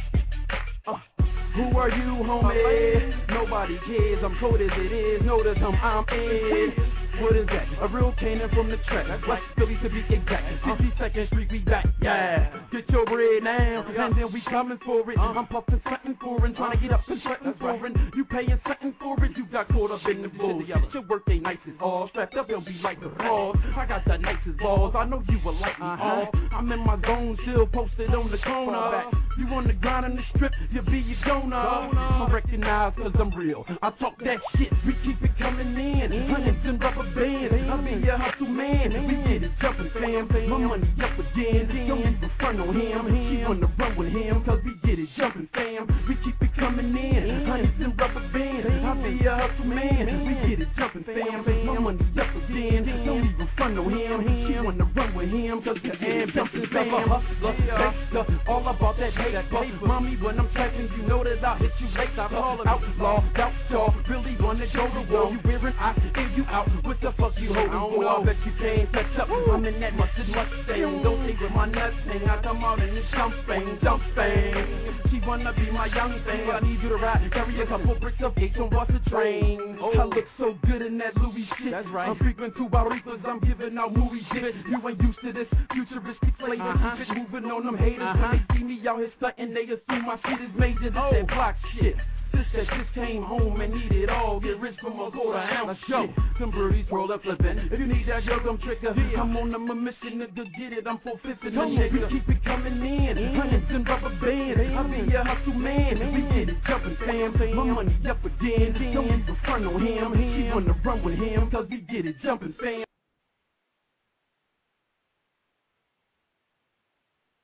Who are you, homie? Nobody cares. I'm cold as it is. Notice I'm in. What is that? A real cannon from the track. West Philly to be exact. 52nd Street, we back. Yeah. Get your bread now, and then we coming for it. I'm puffing something foreign, trying to get up and something foreign. You paying something for it? You got caught up in the bull. Your work ain't nice at all. Strapped up, they'll be like the balls. I got the nicest balls. I know you will like me all. I'm in my zone, still posted on the corner. You on the grind in the strip, you be your donor. I recognize 'cause I'm real. I talk that shit, we keep it coming in. Hundreds and rubber bands. I be a hustle man. We get it jumping, fam. My money up again. Don't even front on him. She wanna run with him 'cause we get it jumping, fam. We keep it coming in. Hundreds and rubber bands. I be a hustle man. We get it jumping, fam. My money up again. Don't even front on him. She wanna run with him 'cause we get it jumping, fam. Hustler, all about that hate. Mommy, when I'm tracking, you know that I hit you late. I call it outlaw, doubt y'all really wanna go to war. You wearing I hear you out. What the fuck you holding for? I bet you can't catch up. I'm in that Mustang. Don't think with my nuts thing. I come out in this jump bang. She wanna be my young thing, but I need you to ride. Carry a couple bricks of H on bus a train. I look so good in that Louis shit. That's right. I'm frequent to Barritos. I'm giving out movie shit. You ain't used to this futuristic flavor. Keep it moving on them haters. When they see me out here stunting, they assume my shit is major. This that block shit. Sis that just came home and need it all. Get rich from a quarter ounce. Show some birdies roll up flipping. If you need that yoga, I'm trigger. I'm on a mission to get it. I'm 4/5 the nigga. We keep it coming in. Hundreds and rubber bands. I be a hustle man. We get it jumping, fam. My money up again. Don't even front on him. She wanna run with him 'cause we get it jumping, fam.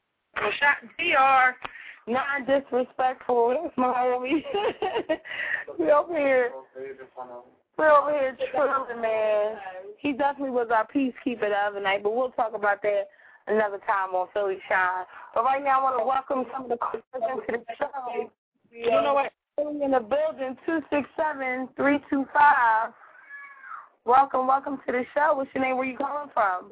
disrespectful. DR, non-disrespectful. That's my homie. We over here chilling, man. He definitely was our peacekeeper the other night, but we'll talk about that another time on Philly Shine. But right now, I want to welcome some of the callers into the show. You know what? In the building, 267-325. Welcome to the show. What's your name? Where you calling from?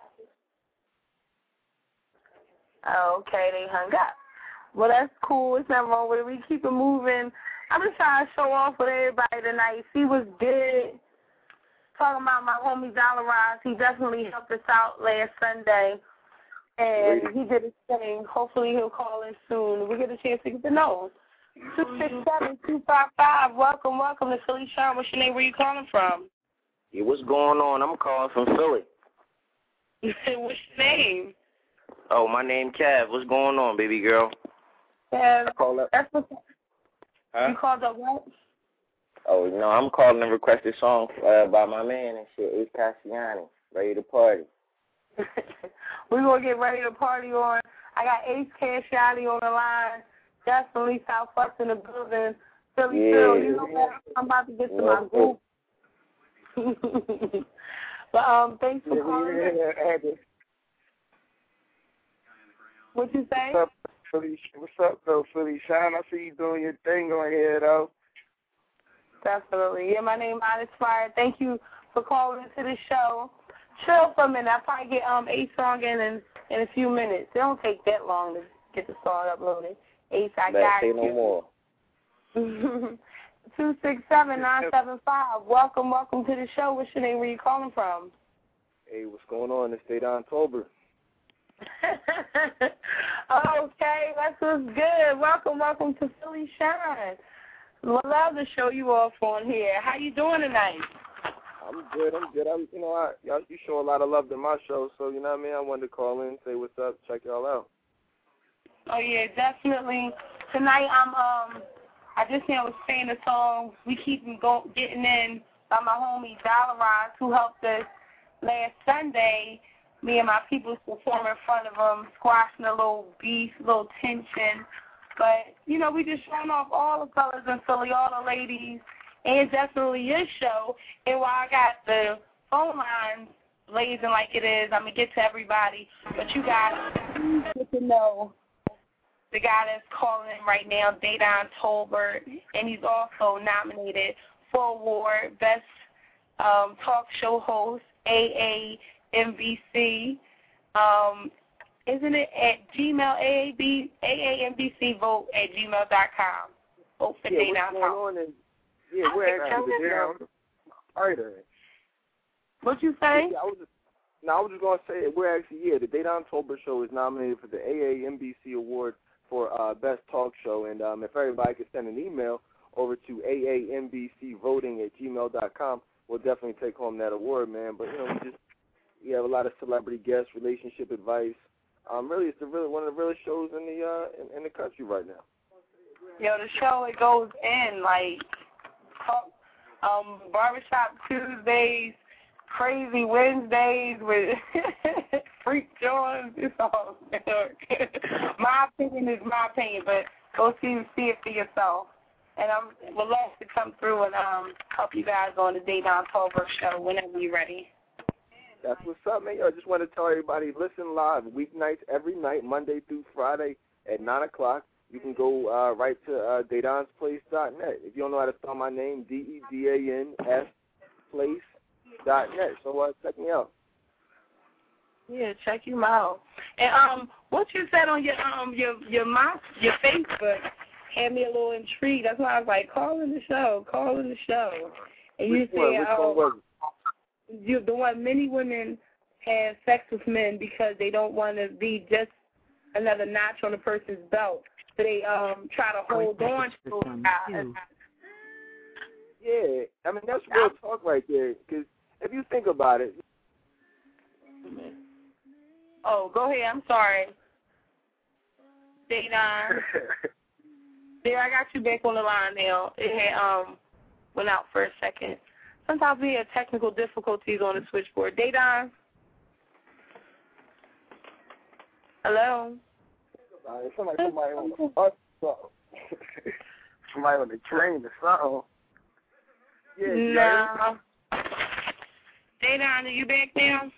Okay, they hung up. Well, that's cool. It's nothing wrong with it. We keep it moving. I'm just trying to show off with everybody tonight. She was good. Talking about my homie Dollar Rise. He definitely helped us out last Sunday. And he did his thing. Hopefully he'll call in soon. We get a chance to get to know him. 267-255. Welcome to Philly Shine. What's your name? Where you calling from? Yeah, what's going on? I'm calling from Philly. What's your name? Oh, my name Cav. What's going on, baby girl? Cav. I call up. That's what. Huh? You called up what? Oh, no, I'm calling a requested song by my man and shit, Ace Cassiani. Ready to party. We're going to get ready to party on. I got Ace Cassiani on the line. Definitely Southwest in the building. Philly, Phil. You know what? I'm about to get to my group. But thanks for calling. What you say? What's up, though, Philly Shine? I see you doing your thing on here, though. Definitely. Yeah, my name Honest Fire. Thank you for calling into the show. Chill for a minute. I'll probably get Ace song in a few minutes. It don't take that long to get the song uploaded. Ace, I got you. No more. 267-975. Welcome to the show. What's your name? Where you calling from? Hey, what's going on? It's Dayton October. Okay, that's what's good. Welcome to Philly Shine. Love to show you off on here. How you doing tonight? I'm good. You show a lot of love to my show, so you know what I mean. I wanted to call in, say what's up, check y'all out. Oh yeah, definitely. Tonight I just was saying the song We Keep Getting In by my homie Dollar Rise, who helped us last Sunday. Me and my people perform in front of him, squashing a little beef, a little tension. But, you know, we just showing off all the colors in Philly, all the ladies, and definitely your show. And while I got the phone lines blazing like it is, I'm going to get to everybody. But you guys get to know the guy that's calling in right now, Dayton Tolbert, and he's also nominated for award Best Talk Show Host, AAMBC. Isn't it at Gmail, AAMBC vote at gmail.com. Vote for Dayton Tolbert. We're actually down. All right, What you say? I was just going to say we're actually, the Dayton Tolbert Show is nominated for the AAMBC Award for Best Talk Show. And if everybody could send an email over to aambcvoting@gmail.com, we'll definitely take home that award, man. But, you know, we have a lot of celebrity guests, relationship advice. It's one of the realest shows in the country right now. Yo, the show, it goes in, like, Barbershop Tuesdays, Crazy Wednesdays with Freak Jones. It's all my opinion is my opinion, but go see it for yourself. And I would love to come through and help you guys on the Dayton Tolbert Show whenever you're ready. That's what's up, man. I just want to tell everybody, listen live, weeknights, every night, Monday through Friday at 9 o'clock. You can go right to DaytonsPlace.net. If you don't know how to spell my name, DEDANS place.net. So check me out. Yeah, check you out. And what you said on your Facebook had me a little intrigued. That's why I was like, call in the show. And you said, the one many women have sex with men because they don't want to be just another notch on a person's belt. So they try to hold on to those guys. Yeah, I mean, that's real talk right there. Because if you think about it. Oh, go ahead. I'm sorry. Dayton. There, I got you back on the line now. It had went out for a second. Sometimes we have technical difficulties on the switchboard. Dayton? Hello? It sounds like somebody on the bus or something. Somebody on the train or something. Yeah, no. Stay down. Are you back now?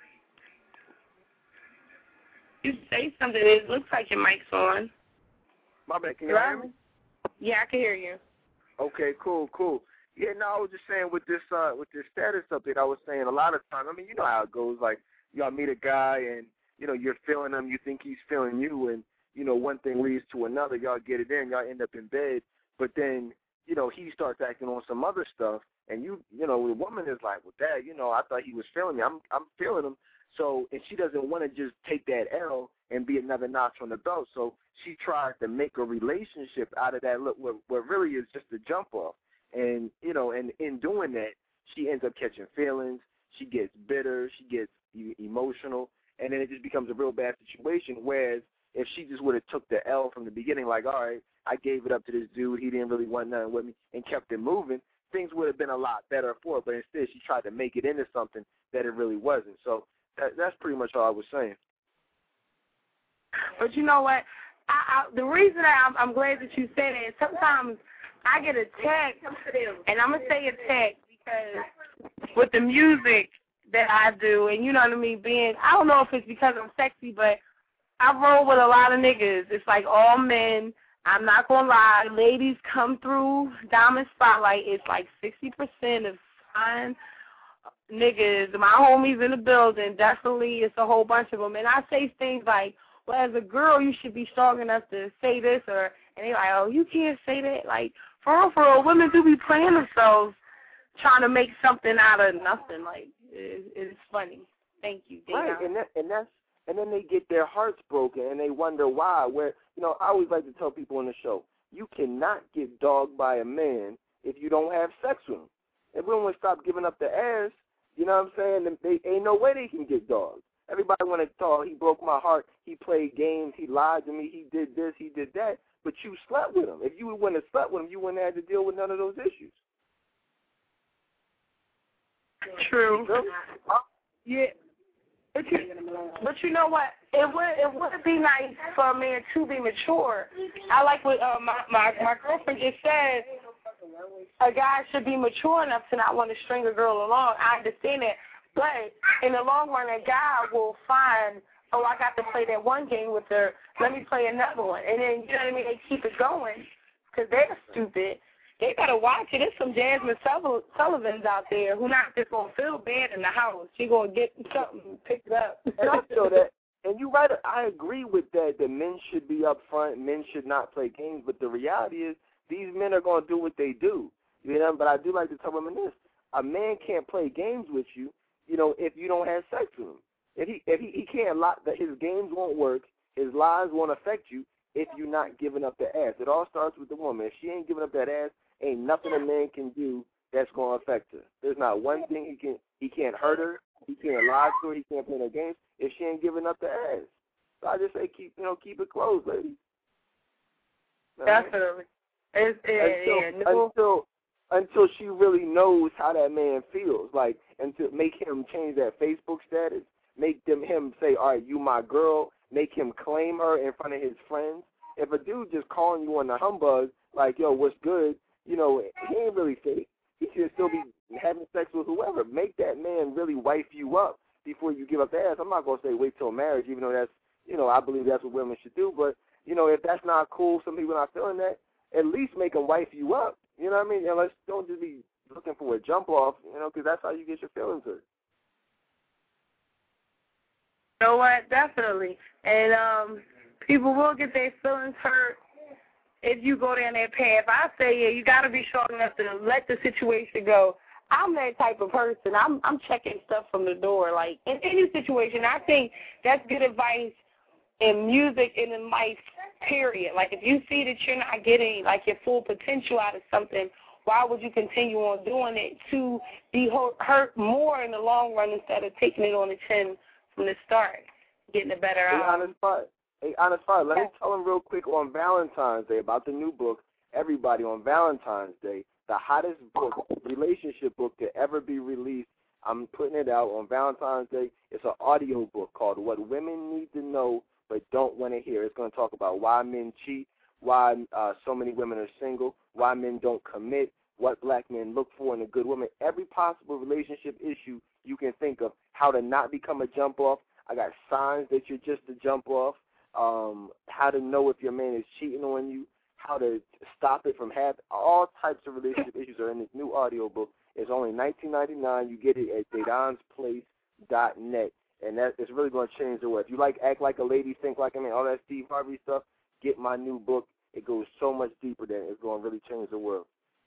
You say something. It looks like your mic's on. My bad. Can you hear me? Yeah, I can hear you. Okay, cool. Yeah, no, I was just saying with this status update, I was saying a lot of times, I mean, you know how it goes, like, y'all meet a guy and, you know, you're feeling him, you think he's feeling you, and, you know, one thing leads to another, y'all get it in, y'all end up in bed, but then, you know, he starts acting on some other stuff, and you know, the woman is like, well, Dad, you know, I thought he was feeling me, I'm feeling him, so, and she doesn't want to just take that L and be another notch on the belt, so she tries to make a relationship out of that, what really is just a jump off. And, you know, and in doing that, she ends up catching feelings. She gets bitter. She gets emotional. And then it just becomes a real bad situation. Whereas if she just would have took the L from the beginning, like, all right, I gave it up to this dude. He didn't really want nothing with me, and kept it moving, things would have been a lot better for her. But instead, she tried to make it into something that it really wasn't. So that's pretty much all I was saying. But you know what? The reason I'm glad that you said it is sometimes I get a text, and I'm going to say a text because with the music that I do, and you know what I mean, I don't know if it's because I'm sexy, but I roll with a lot of niggas. It's like all men. I'm not going to lie. Ladies come through Diamond Spotlight. It's like 60% of fine niggas. My homies in the building, definitely, it's a whole bunch of them. And I say things like, well, as a girl, you should be strong enough to say this, and they're like, oh, you can't say that. Like, for real, women do be playing themselves trying to make something out of nothing. Like, it's funny. Thank you, Dana. Right, and then they get their hearts broken, and they wonder why. Where, you know, I always like to tell people on the show, you cannot get dogged by a man if you don't have sex with him. If women stop giving up the ass, you know what I'm saying, they ain't no way they can get dogged. Everybody want to talk, he broke my heart, he played games, he lied to me, he did this, he did that, but you slept with him. If you wouldn't have slept with him, you wouldn't have had to deal with none of those issues. True. Yeah. But you know what? It would be nice for a man to be mature. I like what my girlfriend just said. A guy should be mature enough to not want to string a girl along. I understand that. But in the long run, a guy will find, oh, I got to play that one game with her. Let me play another one. And then, you know what I mean, they keep it going because they're stupid. They got to watch it. There's some Jasmine Sullivans out there who not just going to feel bad in the house. She going to get something and pick it up. And I feel that. And you're right. I agree with that men should be up front. Men should not play games. But the reality is these men are going to do what they do. You know, but I do like to tell women this. A man can't play games with you, you know, if you don't have sex with him. If he can't lie, that his games won't work, his lies won't affect you if you're not giving up the ass. It all starts with the woman. If she ain't giving up that ass, ain't nothing a man can do that's going to affect her. There's not one thing he can't hurt her, he can't lie to her, he can't play no games if she ain't giving up the ass. So I just say keep it closed, ladies. Definitely. Until she really knows how that man feels, like, and to make him change that Facebook status, make him say, all right, you my girl, make him claim her in front of his friends. If a dude just calling you on the humbug, like, yo, what's good, you know, he ain't really fake. He should still be having sex with whoever. Make that man really wife you up before you give up the ass. I'm not going to say wait till marriage, even though that's, you know, I believe that's what women should do. But, you know, if that's not cool, some people not feeling that, at least make them wife you up. You know what I mean? And let's don't just be looking for a jump off, you know, because that's how you get your feelings hurt. You know what? Definitely. And people will get their feelings hurt if you go down that path. I say, yeah, you got to be strong enough to let the situation go. I'm that type of person. I'm checking stuff from the door. Like, in any situation, I think that's good advice in music and in life, period. Like, if you see that you're not getting, like, your full potential out of something, why would you continue on doing it to be hurt more in the long run instead of taking it on the chin from the start, getting a better out? Hey, Honest Fire, let me tell them real quick on Valentine's Day about the new book, everybody, on Valentine's Day, the hottest book, relationship book to ever be released I'm putting it out on Valentine's Day. It's an audio book called What Women Need to Know But Don't Want to Hear. It's going to talk about why men cheat, why so many women are single, why men don't commit, what black men look for in a good woman, every possible relationship issue you can think of, how to not become a jump-off. I got signs that you're just a jump-off, how to know if your man is cheating on you, how to stop it from happening. All types of relationship issues are in this new audio book. It's only $19.99. You get it at DaDonsPlace.net, and it's really going to change the world. If you like Act Like a Lady, Think Like a Man, all that Steve Harvey stuff, get my new book. It goes so much deeper than it's going to really change the world.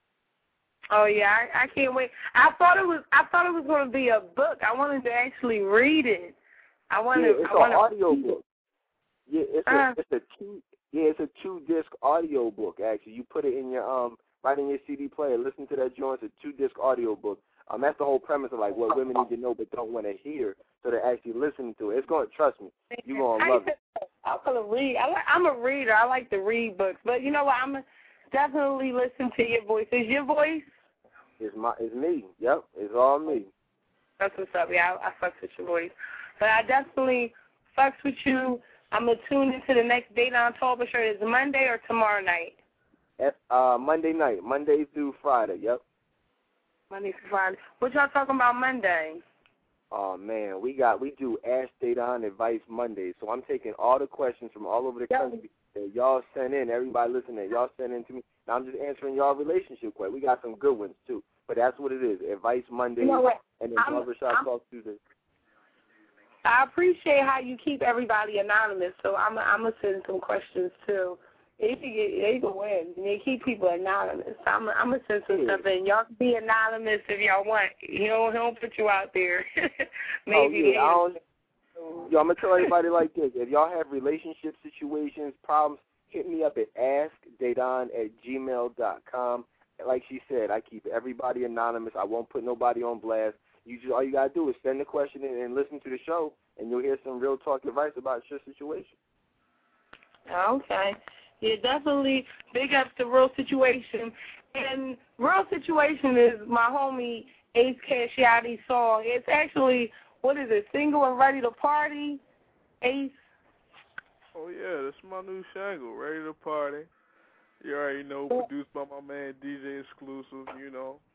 Oh yeah, I can't wait. I thought it was going to be a book. I wanted to actually read it. It's an audio book. Yeah, it's a 2-disc audio book. Actually, you put it in your right in your CD player. Listen to that joint. It's a 2-disc audio book. That's the whole premise of like what women need to know but don't want to hear, so they're actually listening to it. It's going to, trust me, you're going to love it. I'm going to read. I'm a reader. I like to read books, but you know what? I'm gonna definitely listen to your voice. Is your voice? It's me. Yep, it's all me. That's what's up. Yeah, I fucks with your voice, but I definitely fucks with you. I'm going to tune into the next Dedan Tolbert show. Is it Monday or tomorrow night? Monday night. Monday through Friday, yep. Monday through Friday. What y'all talking about Monday? Oh, man, we do Ask Dedan Advice Monday. So I'm taking all the questions from all over the country that y'all send in. Everybody listening, y'all send in to me. Now I'm just answering y'all relationship questions. We got some good ones, too. But that's what it is, Advice Monday, and then Barbershop Talk Tuesday. I appreciate how you keep everybody anonymous, so I'm going to send some questions, too. They can win. They keep people anonymous. I'm going to send some stuff in. Y'all can be anonymous if y'all want. He'll put you out there. Maybe I'm going to tell everybody like this. If y'all have relationship situations, problems, hit me up at askdedan@gmail.com. Like she said, I keep everybody anonymous. I won't put nobody on blast. All you got to do is send the question in and listen to the show, and you'll hear some real talk advice about your situation. Okay. Yeah, definitely big ups to Real Situation. And Real Situation is my homie Ace Casciati's song. It's actually, Single and Ready to Party, Ace? Oh, yeah, that's my new single, Ready to Party. You already know, produced by my man DJ Exclusive, And,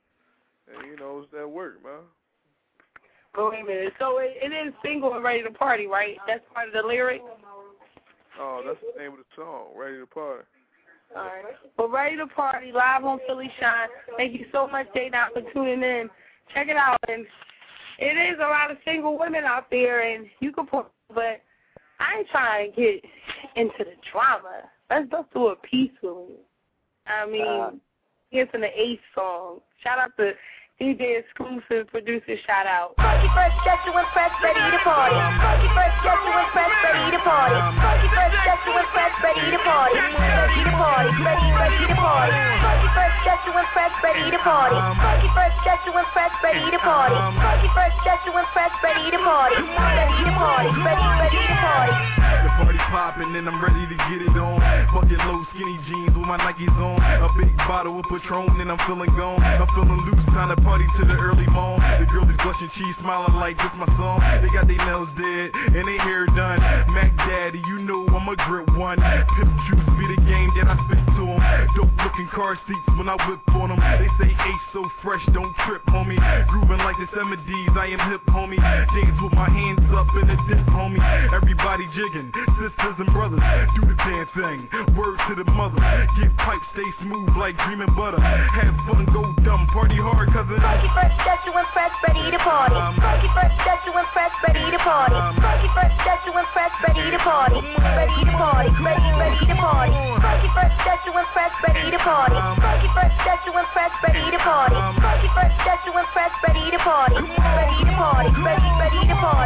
it's that work, man. Oh, wait a minute. So it is Single and Ready to Party, right? That's part of the lyric? Oh, that's the name of the song, Ready to Party. All right. Well, Ready to Party, live on Philly Shine. Thank you so much, Dedan, for tuning in. Check it out. And it is a lot of single women out there, and you can put, but I ain't trying to get into the drama. Let's do it peacefully. I mean, it's in the Ace song. Shout out to DJ Exclusive, producer, shout out. Funky first, just to impress, ready to party. Funky first, just to impress, ready to party. Funky first, just to impress, ready to party. Ready to party, ready to party. Funky first, just to impress, ready to party. Funky first, just to impress, ready to party. Funky first, just to impress, ready to party. Ready to party, ready to party. The party poppin' and I'm ready to get it on. Bucket low skinny jeans with my Nikes on. A big bottle of Patron and I'm feeling gone. I'm feeling loose, time to party to the early morn. The girl is blushing, cheese smiling like this my song. They got their nails dead and their hair done. Mac Daddy, you know I'm a grip one. Pimp juice be the game that I spit to them. Dope looking car seats when I whip on them. They say Ace so fresh, don't trip, homie. Grooving like the 70s, I am hip, homie. Dance with my hands up in the dip, homie. Everybody jigging, sisters and brothers, do the damn thing. Word to the mother, get pipe, stay smooth like dreaming butter. Have fun, go dumb, party hard, cousin. Funky first, just to impress, ready to party. Funky first, just to impress, ready to party. Funky first, just to impress, ready to party. Ready to party, ready to party. Funky first, just to impress, ready to party. Funky first, just to impress, ready to party. Funky first, just to impress, ready to party. Ready to party, ready to party.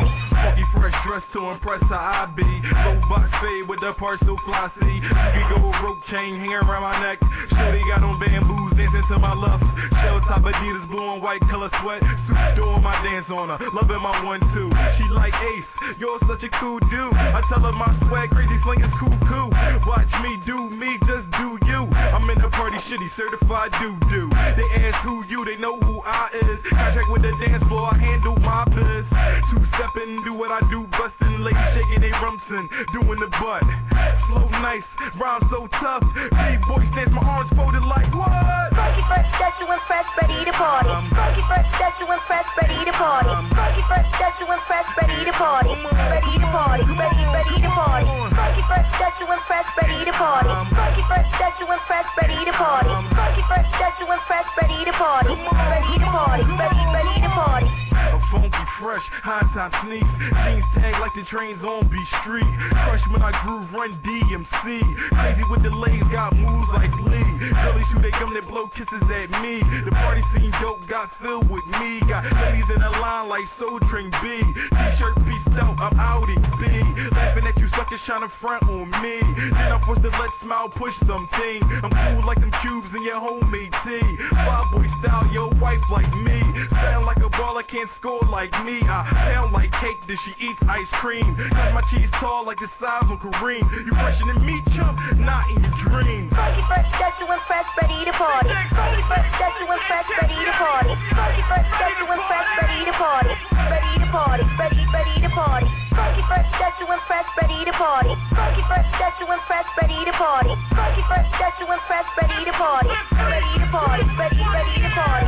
Funky fresh dress to impress how I be. Low box fade with the parts so flossy. You can go with rope chain hanging around my neck. Shorty got on bamboos dancing to my left. Shell top Adidas, blue and white color sweat. Suit doing my dance on her, loving my 1-2. She like Ace, you're such a cool dude. I tell her my swag crazy sling is cool. Watch me do me, just do you. I'm in the party shitty, certified doo-doo. They ask who you, they know who I is. Contract with the dance floor, I handle my biz. Two-stepping, do what I do, bustin', ladies shaking they rumps and doing the butt. Slow, nice, rhyme so tough. B-boy stands, my arms folded like what? Funky fresh, that you impress, ready to party. Funky fresh, that you impress, ready to party. Funky fresh, that you impress, ready to party. Ready to party, ready to party. Funky fresh, that you impress, ready to party. Funky fresh, that you impress, ready to party. Funky fresh, that you impress, ready to party. Ready to party, ready to party. A funky fresh, high top sneaks. Jeans tag like the trains on B Street. Crush when I groove, run DMC. Crazy with the legs, got moves like Lee. Girlies who they come, they blow kisses at me. The party scene dope got filled with me. Got ladies in a line like Soul Train B. T-shirt pieced out, I'm Audi B. Laughing at you suckers trying to front on me. Then I'm forced to let smile push something. I'm cool like them cubes in your homemade tea. Five boy style, your wife like me. Sound like a baller, can't score like me. I sound like cake, then she eats ice cream. Cause my cheese tall like the size of Kareem. You fresher than me, chump, not in your dreams. Funky fresh, that you impress, ready to party. Funky fresh, that you impress, ready to party. Funky fresh, that you impress, ready to party. Ready to party, ready to party. Funky fresh, that you impress, ready to party. Funky fresh, that you impress, ready to party. Funky fresh, that you impress, ready to party. Ready to party, ready to party.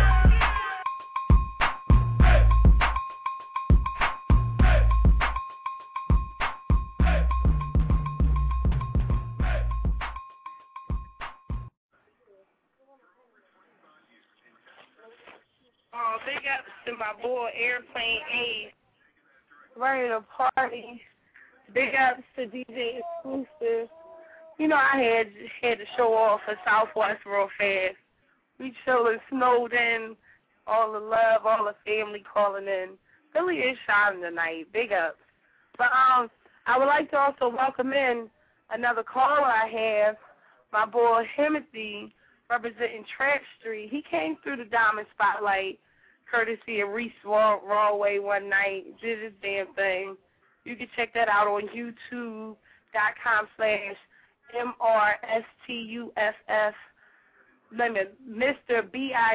Oh, big ups to my boy Airplane Ace. Ready to party. Big ups to DJ Exclusive. You know, I had to show off for Southwest real fast. We chillin', snowed in, all the love, all the family calling in. Philly is shining tonight. Big ups. But I would like to also welcome in another caller I have, my boy Himothy, representing Trap Street. He came through the Diamond Spotlight, courtesy of Reese Rawway one night, did his damn thing. You can check that out on youtube.com/MRSTUFF. Mr.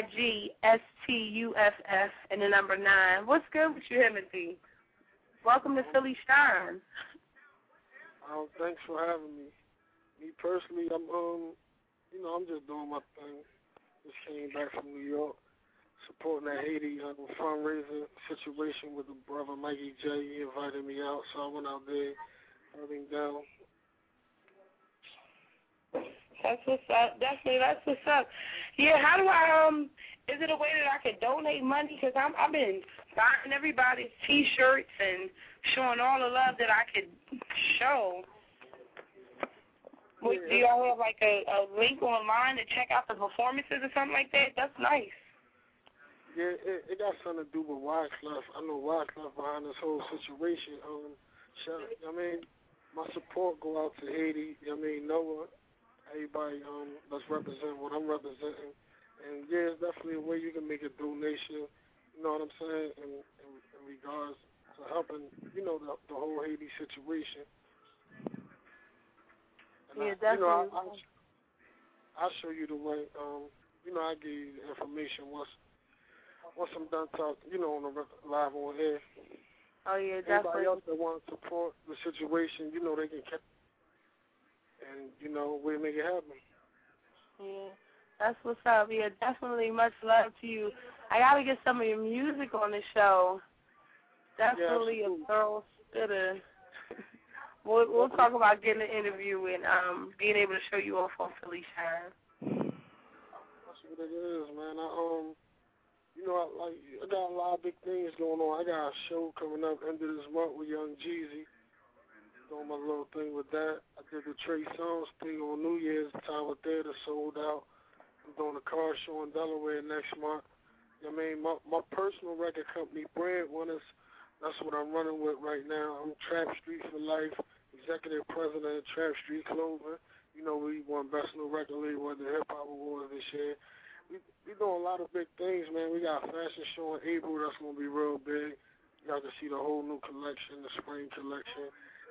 BIGSTUFF and the number 9. What's good with you, Himothy? Welcome to Philly Shine. Thanks for having me. Me personally, I'm just doing my thing. Just came back from New York, supporting that Haiti fundraiser situation with the brother Mikey J. He invited me out, so I went out there, everything down. That's what's up. Definitely, that's what's up. Yeah, how do I, is it a way that I could donate money? Because I've been buying everybody's T-shirts and showing all the love that I could show. Do y'all have like a link online to check out the performances or something like that? That's nice. Yeah, it got something to do with Wyclef. I know Wyclef behind this whole situation. My support go out to Haiti. Noah, everybody that's representing what I'm representing. And yeah, it's definitely a way you can make a donation. You know what I'm saying? In regards to helping, the whole Haiti situation. Yeah, definitely. I'll show you the way. I give you the information once I'm done talking, on the live on air. Oh, yeah, definitely. Anybody else that wants to support the situation, they can catch and, we'll make it happen. Yeah, that's what's up. Yeah, definitely much love to you. I got to get some of your music on the show. Definitely a thorough spitter. We'll talk about getting an interview and being able to show you off on Philly Shine. That's what it is, man. I got a lot of big things going on. I got a show coming up end of this month with Young Jeezy. Doing my little thing with that. I did the Trey Songz thing on New Year's. Tower Theater sold out. I'm doing a car show in Delaware next month. My personal record company, Breadwinners, That's what I'm running with right now. I'm Trap Street for Life, executive president of Trap Street Clothing. You know, we won Best New Record Label at the Hip Hop Awards this year. We doing a lot of big things, man. We got a fashion show in April that's going to be real big. Y'all can see the whole new collection, the spring collection.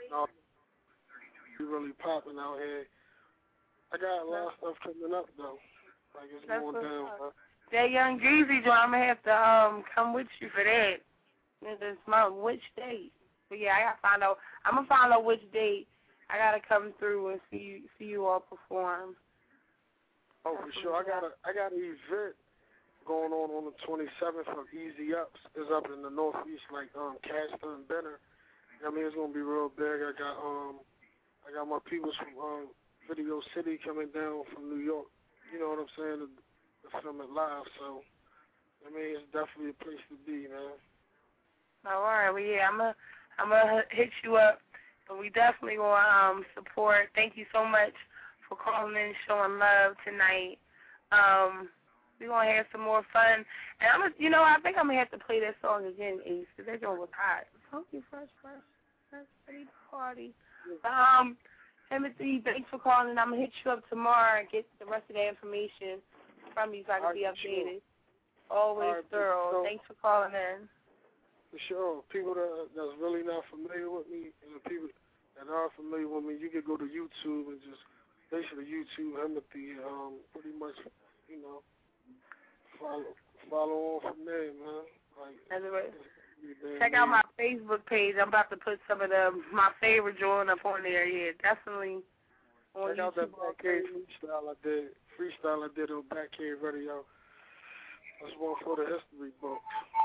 We really popping out here. I got a lot of stuff coming up, though. Like, it's going down. That Young Jeezy joint, I'm going to have to come with you for that. This month, which date? But yeah, I got to find out. I'm going to find out which date. I got to come through and see you all perform. Oh, for sure. I got an event going on the 27th of Easy Ups. It's up in the Northeast, like Casper and Benner. I mean, it's gonna be real big. I got my peoples from Video City coming down from New York. You know what I'm saying? To film it live. So, I mean, it's definitely a place to be, man. All right. Well, yeah, I'm gonna hit you up, and we definitely gonna support. Thank you so much for calling in, showing love tonight. We're going to have some more fun. And I think I'm going to have to play that song again, Ace, because that joint was hot. Funky, fresh, ready to party. Timothy, thanks for calling. I'm going to hit you up tomorrow and get the rest of the information from you so I can be updated. Sure. Always thorough. Thanks for calling in. For sure. People that's really not familiar with me and the people that are familiar with me, you can go to YouTube and just basically YouTube Timothy, pretty much, you know, follow on from there, man. Like, check out my Facebook page. I'm about to put some of my favorite drawing up on there. Yeah, definitely. Check out that Backcave freestyle I did on Backcave Radio. That's one for the history books.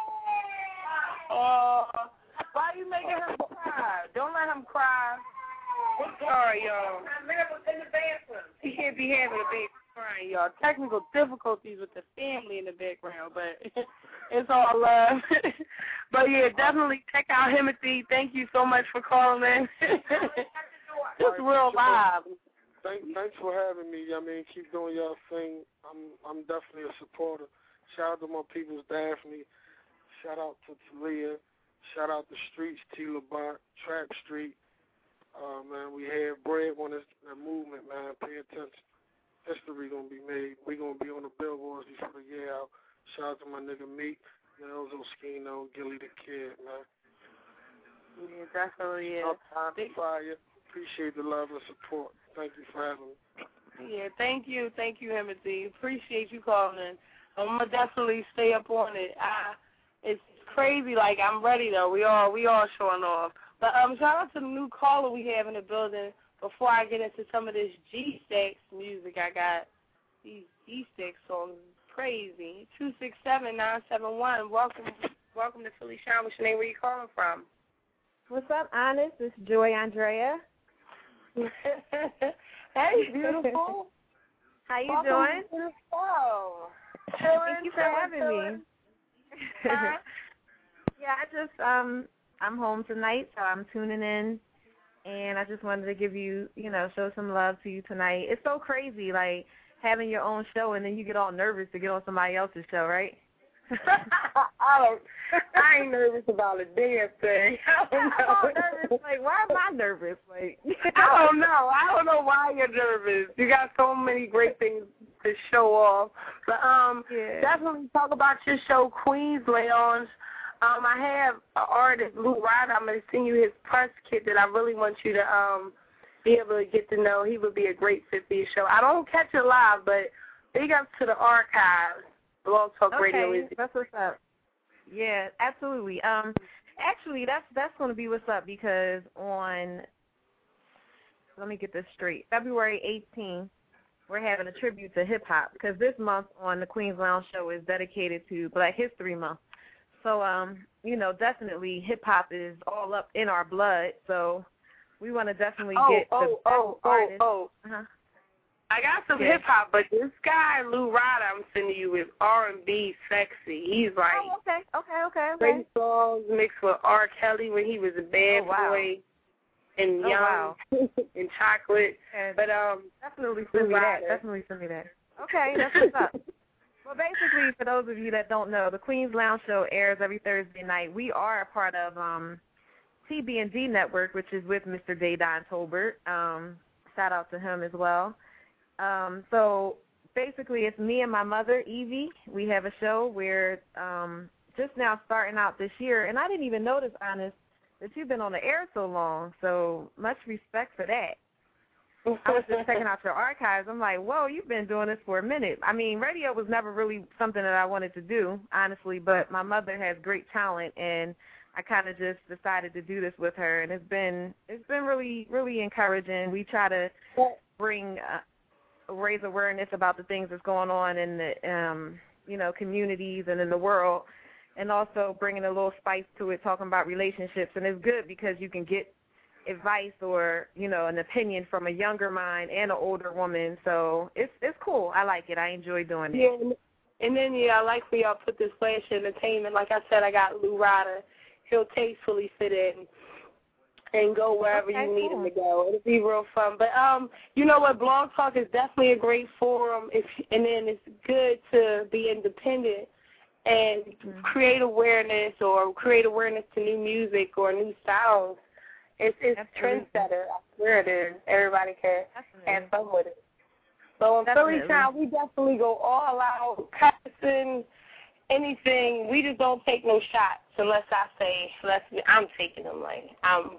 Why are you making him cry? Don't let him cry. Sorry, y'all. In the bathroom. He can't be having a baby crying, y'all. Technical difficulties with the family in the background, but it's all love. But yeah, definitely check out Timothy. Thank you so much for calling in. It's real live. Thanks for having me. I mean, keep doing your thing. I'm definitely a supporter. Shout out to my people's Daphne. Shout out to Talia. Shout out to Streets, T. Lamont, Trap Street. Man, we have bread on this movement, man. Pay attention. History gonna be made. We gonna be on the billboards before the year out. Shout out to my nigga Meek, Nelzo Skino, Gilly the Kid, man. Yeah, definitely. Yeah. Time to fire. Appreciate the love and support. Thank you for having me. Yeah, thank you, Timothy. Appreciate you calling in. I'm gonna definitely stay up on it. It's crazy. Like, I'm ready though. We all showing off. But shout out to the new caller we have in the building. Before I get into some of this G-Stax music I got, these G-Stax songs, crazy. 267-971. Welcome to Philly Shine. What's your name? Where you calling from? What's up, Honest? It's Joy Andrea. Hey, beautiful. How you doing? Thank you for having me. Yeah, I just I'm home tonight, so I'm tuning in, and I just wanted to give you, show some love to you tonight. It's so crazy, like, having your own show, and then you get all nervous to get on somebody else's show, right? I ain't nervous about a damn thing. I'm nervous. Like, why am I nervous? Like, I don't know. I don't know why you're nervous. You got so many great things to show off. But definitely talk about your show, Queens Lounge. I have an artist, Lou Ryder. I'm going to send you his press kit that I really want you to be able to get to know. He would be a great fit for your show. I don't catch it live, but big up to the archives. Blog Talk Radio is. That's what's up. Yeah, absolutely. Actually, that's going to be what's up because on, let me get this straight, February 18th, we're having a tribute to hip-hop because this month on the Queens Lounge show is dedicated to Black History Month. So, definitely hip-hop is all up in our blood, so we want to definitely get the artists. Uh-huh. I got some hip-hop, but this guy, Lou Ryder, I'm sending you is R&B sexy. He's like great songs mixed with R. Kelly when he was a bad boy and young and chocolate. Yeah. But definitely send me that. Okay, that's what's up. Well, basically, for those of you that don't know, the Queen's Lounge Show airs every Thursday night. We are a part of TB&D Network, which is with Mr. Dedan Tolbert. Shout out to him as well. So basically, it's me and my mother, Evie. We have a show. We're just now starting out this year, and I didn't even notice, Honest, that you've been on the air so long. So much respect for that. I was just checking out your archives. I'm like, whoa, you've been doing this for a minute. I mean, radio was never really something that I wanted to do, honestly, but my mother has great talent, and I kind of just decided to do this with her, and it's been really, really encouraging. We try to raise awareness about the things that's going on in the communities and in the world, and also bringing a little spice to it, talking about relationships. And it's good because you can get advice or an opinion from a younger mind and an older woman. So it's cool. I like it. I enjoy doing it. Yeah, and then I like for y'all put this Flash Entertainment. Like I said, I got Lou Ryder. He'll tastefully fit in and go wherever you need him to go. It'll be real fun. But you know what? Blog Talk is definitely a great forum. And then it's good to be independent and create awareness to new music or new styles. It's trendsetter. I swear it is. Everybody can have fun with it. So in Philly Town, we definitely go all out, cussing, anything. We just don't take no shots unless I say, I'm taking them. Like, I'm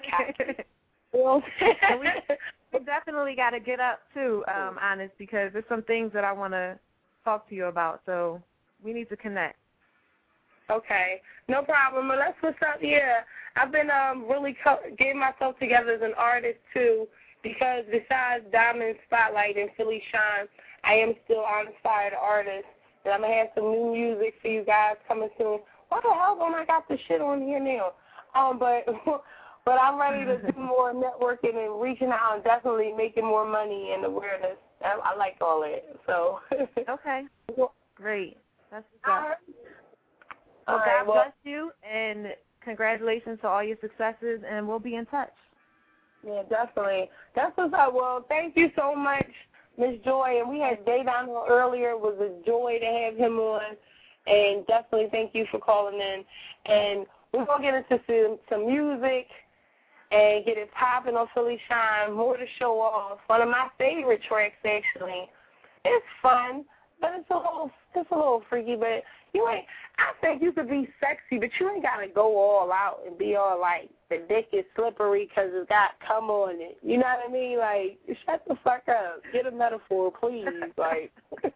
we definitely got to get up, too, Honest, because there's some things that I want to talk to you about. So we need to connect. Okay, no problem. Well, that's what's up. Yeah, I've been really getting myself together as an artist, too, because besides Diamond Spotlight and Philly Shine, I am still Uninspired Artist, and I'm going to have some new music for you guys coming soon. What the hell don't I got the shit on here now? But I'm ready to do more networking and reaching out and definitely making more money and awareness. I like all that. So okay, great. That's what's up. Well, God bless you, and congratulations to all your successes, and we'll be in touch. Yeah, definitely. That's what's up. Well, thank you so much, Miss Joy. And we had Dedan on earlier. It was a joy to have him on, and definitely thank you for calling in. And we're going to get into some music and get it popping on Philly Shine, more to show off. One of my favorite tracks, actually. It's fun, but it's a little freaky, but I think you could be sexy, but you ain't got to go all out and be all like, the dick is slippery because it's got cum on it. You know what I mean? Like, shut the fuck up. Get a metaphor, please. Like,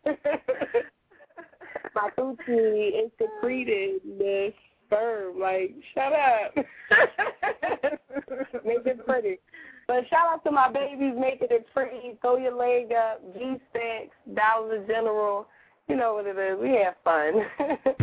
my coochie is secreted the sperm. Like, shut up. Make it pretty. But shout out to my babies making it pretty. Throw your leg up. G-Stacks, Dollar General. You know what it is. We have fun.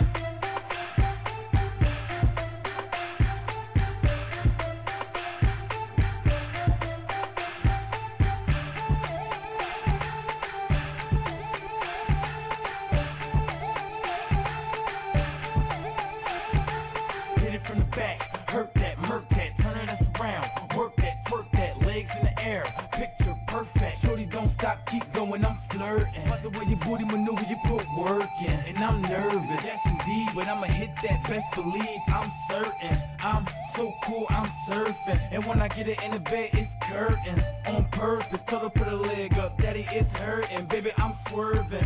Keep going, I'm flirting. But the way your booty maneuver, you put work in. And I'm nervous, yes indeed. But I'ma hit that, best believe, I'm certain. I'm so cool, I'm surfing. And when I get it in the bed, it's curtain. On purpose, tell her put a leg up. Daddy, it's hurting. Baby, I'm swerving.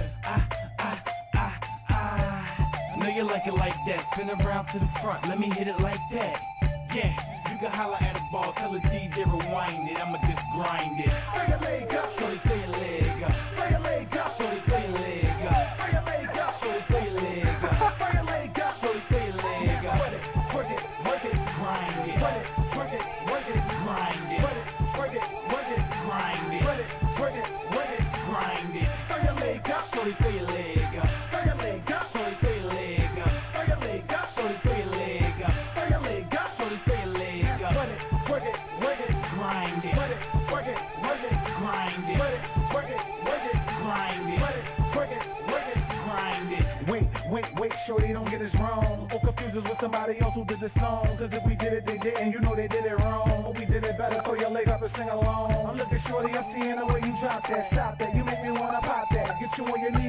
Know you like it like that. Spin around to the front, let me hit it like that. Yeah. You can holler at a ball, tell a DJ rewind it, I'ma just grind it. Throw your leg up, shorty, throw your leg up. Throw your leg up, shorty, throw your leg up. Throw your leg up, shorty, throw your leg up. Throw your leg up, shorty, throw your leg up. Work it, grind it. Work it, grind it. Work it, grind it. Work it, grind it. Throw your leg up, shorty, throw your leg up. Throw your leg up, shorty, throw your leg up. Throw your leg up, shorty, throw your leg up. Throw your leg up, shorty, throw your leg up. Work it, grind it. Work it, grind it. Grind it. Work it, grind it. Work it, grind it. Wait, shorty, don't get us wrong. Or confuse us with somebody else who did the song. Cause if we did it, they didn't, you know they did it wrong. But we did it better, throw your leg up and sing along. I'm looking shorty, I'm seeing the way you drop that, stop that. You make me wanna pop that. Get you on your knees, put your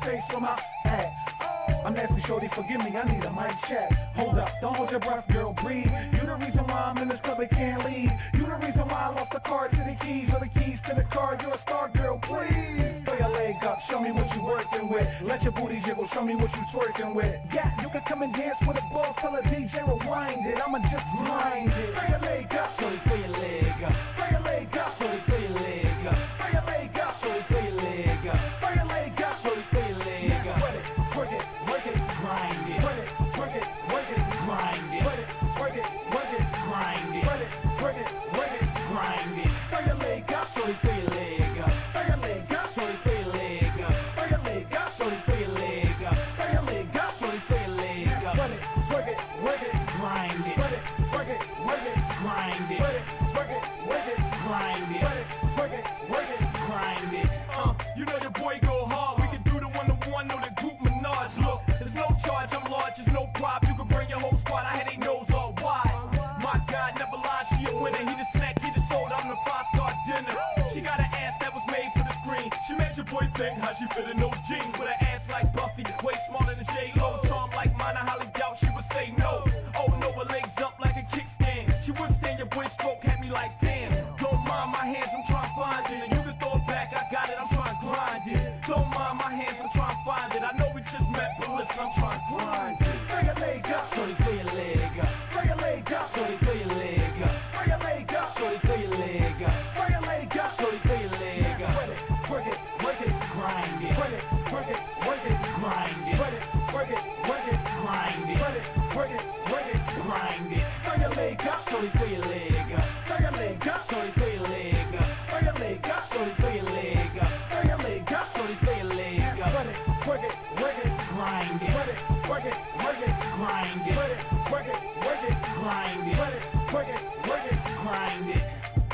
face for my act. I'm nasty, shorty, forgive me, I need a mic check. Hold up, don't hold your breath, girl, breathe. You the reason why I'm in this club, I can't leave. You the reason why I lost the car to the keys, or the keys to the car. You're a star, girl, please. Throw your leg up, show me what you working with. Let your booty jiggle, show me what you twerking with. Yeah, you can come and dance with a boss, tell a DJ rewind it. I'ma just grind it. Throw your leg up, shorty, throw your leg up. Throw your leg up, shorty, throw your leg up. Throw your leg up, shorty, throw your leg up. Throw your leg up, shorty, throw your leg up. Work it, work it, grind it. Work it, work it, work it, grind it. Work it, work it, work it, grind it. Work it, work it, work it, grind it. Throw your leg up, shorty, throw your leg up. Throw your leg up, shorty, throw your leg up. Throw your leg up, shorty, throw your leg up. Throw your leg up, shorty, throw your leg up. Work it, work it, grind it. Work it, work it, work it, grind it. Work it, work it, work it, grind it. Work it, work it, grind it. You know your boy go hard. We can do the one-to-one or the group menage. Look, there's no charge, I'm large, there's no prop. You can bring your whole squad. I had they nose all wide. My God, never lied, she a winner. He the snack, he the sold. I'm the 5-star dinner. She got an ass that was made for the screen. She made your boy think how she fit in those jeans with an ass like Buffy, way smaller than J-Lo. Charm like mine, I highly doubt she would say no. Oh no, her legs up like a kickstand. She wouldn't stand your boy stroke, had me like damn. Don't mind my hands, I'm trying to find it. And you can throw it back, I got it, I'm trying to grind it. Don't mind my hands, I'm trying to find it. I know we just met, but listen, I'm trying to grind it. Throw your leg up, shorty, throw your leg up. Throw your leg up, shorty, throw your leg up. Throw your leg up, shorty, throw your leg up. Throw your leg up, shorty, throw your leg up. Work it, work it, grind it. Work it, work it, work it, grind it. Work it, work it, work it, grind it. Work it, work it, work it, grind it. Throw your leg up, shorty, throw your leg up. Throw your leg up, shorty, throw your leg up. Throw your leg up, shorty, throw your leg up. Throw your leg up, shorty, throw your leg up. Work it, work it, grind it. Work it, work it, work it, grind it. Work it, work it, work it, grind it. Work it, work it, work it, grind it.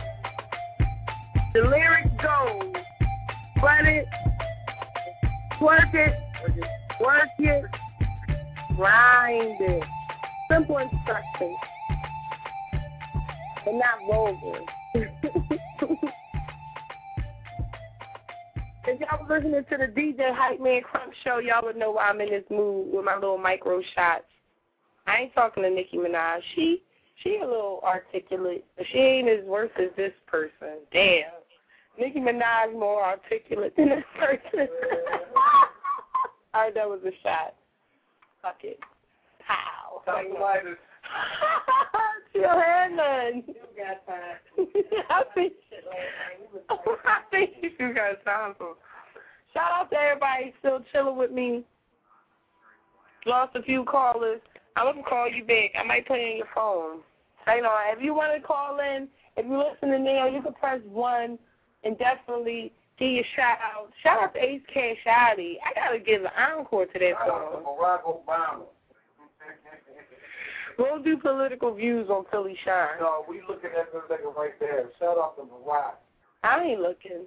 The lyrics go, run it, twerk it, work it, grind it. Simple instructions, but not vulgar. If y'all was listening to the DJ Hype Man Crump show, y'all would know why I'm in this mood with my little micro shots. I ain't talking to Nicki Minaj. She a little articulate, but she ain't as worse as this person. Damn. Nicki Minaj more articulate than this person. All right, that was a shot. Fuck it. Pow. Still had none. You got time. I think you got time for. Shout out to everybody still chilling with me. Lost a few callers. I'm going to call you back. I might play on your phone. So, you know, if you want to call in, if you're listening now, you can press 1 and definitely give your shout out. Shout out to Ace Cashotti. I got to give an encore to that song. Barack Obama. We'll do political views on Philly Shine. No, we looking at this nigga right there. Shout out to Barack. I ain't looking.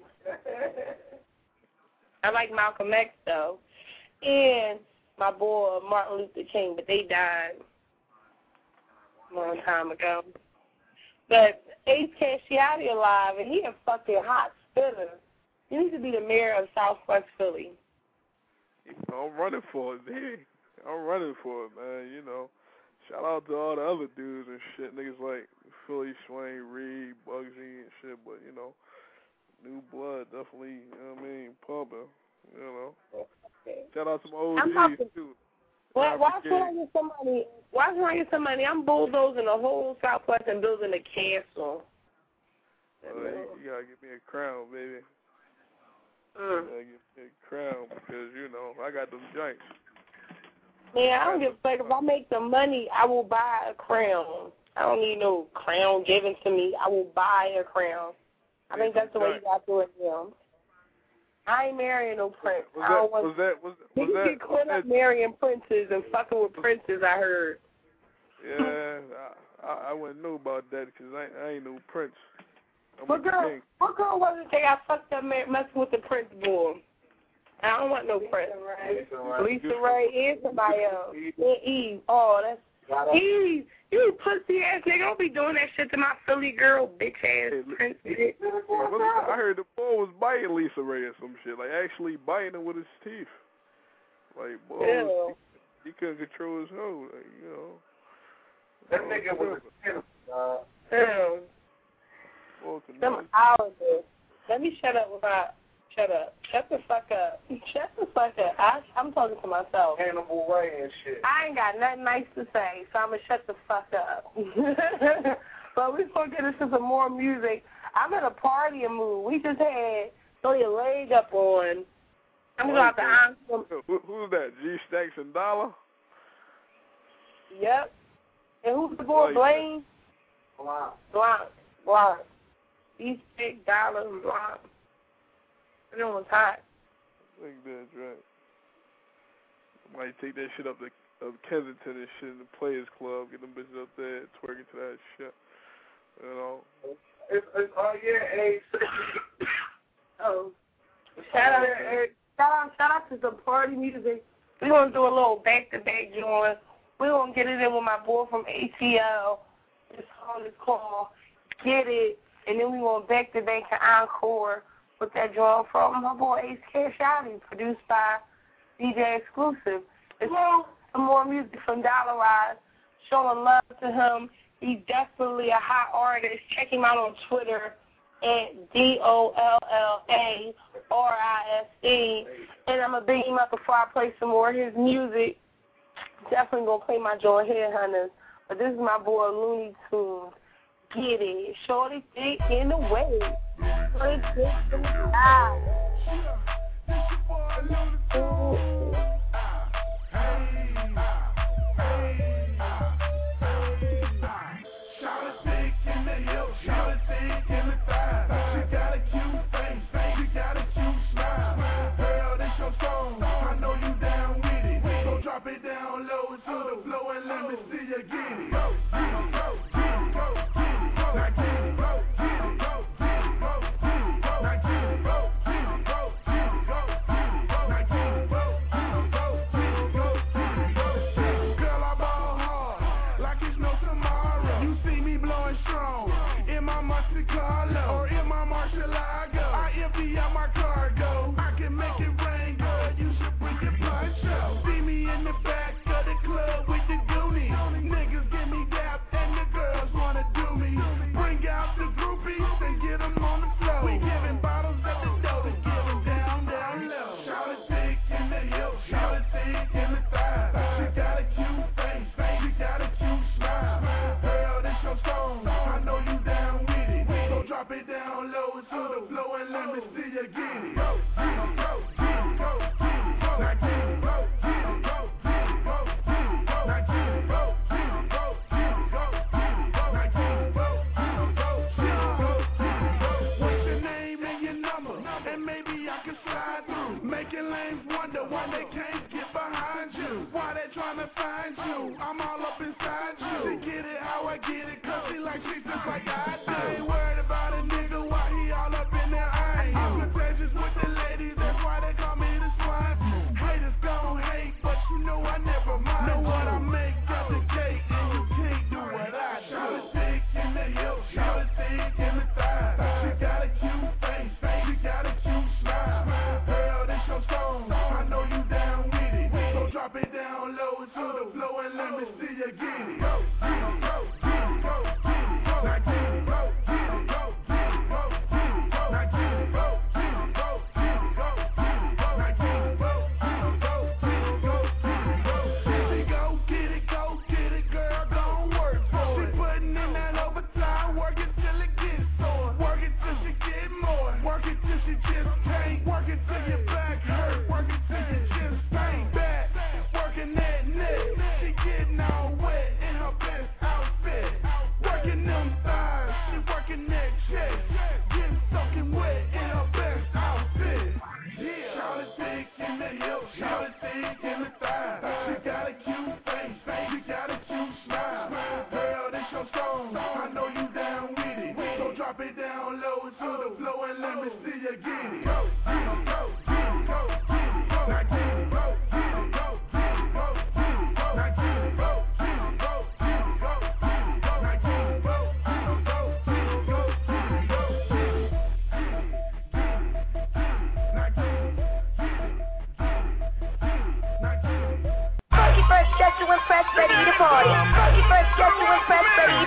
I like Malcolm X, though. And my boy Martin Luther King, but they died a long time ago. But Ace Cashotti alive, and he a fucking hot spitter. You need to be the mayor of Southwest Philly. I'm running for it, man. I'm running for it, man. You know, shout out to all the other dudes and shit. Niggas like Philly, Swain, Reed, Bugsy and shit. But, you know, new blood definitely, you know what I mean, pumping, you know. Shout out to my OGs, too. Why should I get some money? Why should I get some money? I'm bulldozing the whole Southwest and building a castle. You gotta get me a crown, baby. You gotta get me a crown because, you know, I got them joints. Man, I don't give a fuck. If I make the money, I will buy a crown. I don't need no crown given to me. I will buy a crown. I think that's the way you got to do it now. I ain't marrying no prince. Was that get quit up marrying princes and fucking with princes, I heard. Yeah, I wouldn't know about that because I ain't no prince. What girl was it that got fucked up messing with the prince boy? I don't want no prince. Lisa Ray and somebody else. And Eve. Oh, that's Eve. You pussy ass nigga. Don't be doing that shit to my Philly girl, bitch ass prince. I heard the boy was biting Lisa Ray or some shit. Like actually biting her with his teeth. Like, boy, he couldn't control his hoe. Like, you know. That nigga was a Some hours. Let me shut up without. Shut up. Shut the fuck up. Shut the fuck up. I'm talking to myself. Hannibal Ray and shit. I ain't got nothing nice to say, so I'm going to shut the fuck up. But we're going to get into some more music. I'm in a party mood. We just had Throw Your Leg Up on. I'm going to have to answer. Who's that? G Stacks and Dollar? Yep. And who's the boy, Blaine? Blanc. G Stacks, Dollar, and Blanc. That was hot. I think that's right. I might take that shit up to Kensington and shit in the Players Club, get them bitches up there twerking to that shit. You know? Shout out to some party music. We're going to do a little back-to-back joint. We're going to get it in with my boy from ATL. This song is called Get It. And then we're going back-to-back to Encore with that joint from my boy Ace Cashotti, produced by DJ Exclusive. It's some more music from Dollar Rise, showing love to him. He's definitely a hot artist. Check him out on Twitter at DOLLARISE. And I'm going to bring him up before I play some more of his music. Definitely going to play my joint Headhunters. But this is my boy Looney Tunes. Get it. Shorty thick in the way. Shorty thick in the eye.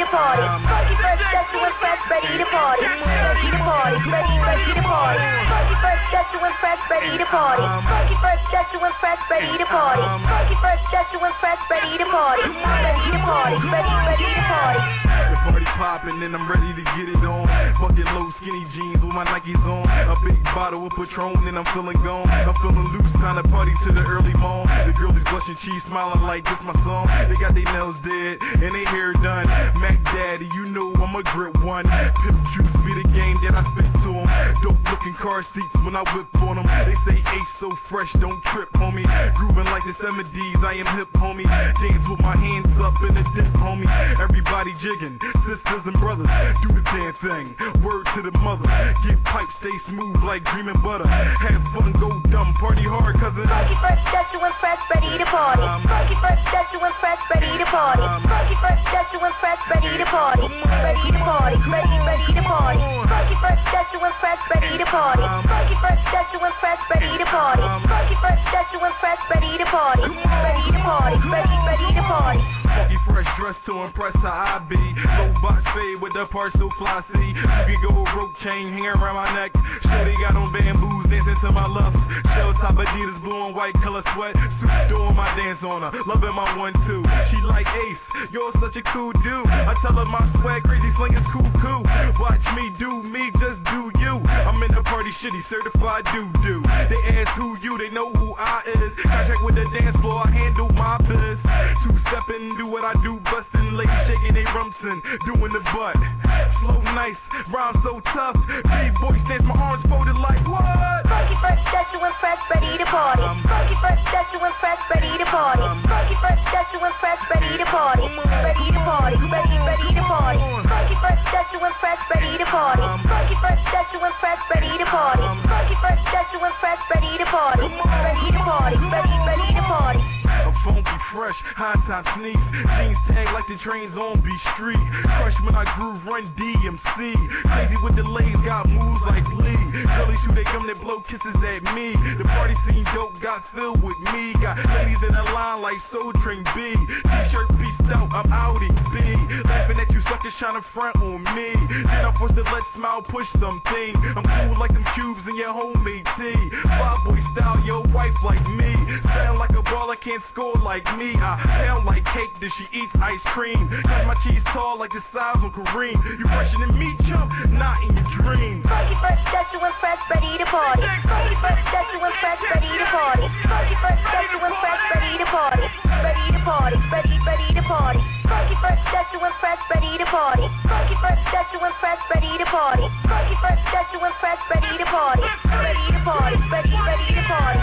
party. Funky fresh, just to impress, ready to party. Ready to party, ready to party. Funky fresh, just to impress, ready to party. Funky fresh, just to impress, ready to party. Funky fresh, just to impress, ready to party. Ready to party, ready to party. The party poppin' and I'm ready to get it on. Bucket low skinny jeans with my Nikes on. A big bottle of Patron and I'm feeling gone. I'm feeling loose, time to party to the early morn. The girl is blushing, cheese smiling like this my song. They got their nails dead and they hair done. Mac Daddy, you know I'm a grip one. Pimp juice be the game that I spit to them. Dope looking car seats when I whip on them. They say Ace so fresh, don't trip, homie. Grooving like the 70s, I am hip, homie. Dance with my hands up in the dip, homie. Everybody jigging, sisters and brothers, do the damn thing. Word to the mother, get pipes, stay smooth like cream and butter. Have fun, go dumb, party hard, cousin. Funky fresh, just to impress, ready to party. Funky fresh, just to impress, ready to party. Funky fresh, just to impress, ready to party. Ready to party, ready to party. Funky fresh, just to impress, ready to party. Funky fresh, just to impress, ready to party. Funky fresh, just to impress, ready to party. Ready to party, ready to party. Funky fresh dress to impress how I be. Low box fade with the parts so fly see. You can go a rope chain hanging around my neck. Shorty got on bamboos dancing to my left. Shell top Adidas blue and white color sweat. Suit doing my dance on her, loving my 1-2. She like Ace, you're such a cool dude. I tell her my swag crazy sling is cool. Watch me do me, just do you. I'm in the party shitty, certified do. They ask who you, they know who I is. Contract with the dance floor, I handle my biz. Two-stepping, do what I do, bustin', ladies shaking they rumps and doing the butt. Slow nice, rhyme so tough. B-boy stands my arms folded like what? Funky fresh, just to impress, ready to party. Funky fresh, just to impress, ready to party. Funky fresh, just to impress, ready to party. Ready to party, ready to party. Funky fresh, just to impress, ready to party. Funky fresh, just to impress, ready to party. Funky fresh, just to impress, ready to party. Ready to party, ready to party. A funky fresh, high top sneaks. Jeans tag like the trains on B Street. Crush when I groove, run DMC. Crazy with the lays, got moves like Lee. Girlies shoot they gum, they blow kisses at me. The party scene dope, got filled with me. Got ladies in a line like Soul Train B. T-shirt pieced out, I'm Audi B. Laughing at you suckers trying to front on me. Then I'm forced to let smile push something. I'm cool like them cubes in your homemade tea. Five boy style, your wife like me. Sound like a baller, can't score like me. I sound like cake that she eats ice cream. Cause my cheese tall like the size of Kareem. You fresher than me, chump, not in your dreams. Funky fresh, just to impress, ready to party. Funky fresh, just to impress, ready to party. Funky fresh, just to impress, ready to party. Ready to party, ready to party. Funky fresh, just to impress, ready to party. Funky fresh, just to impress, ready to party. Funky fresh, just to impress, ready to party. Ready to party, ready to party.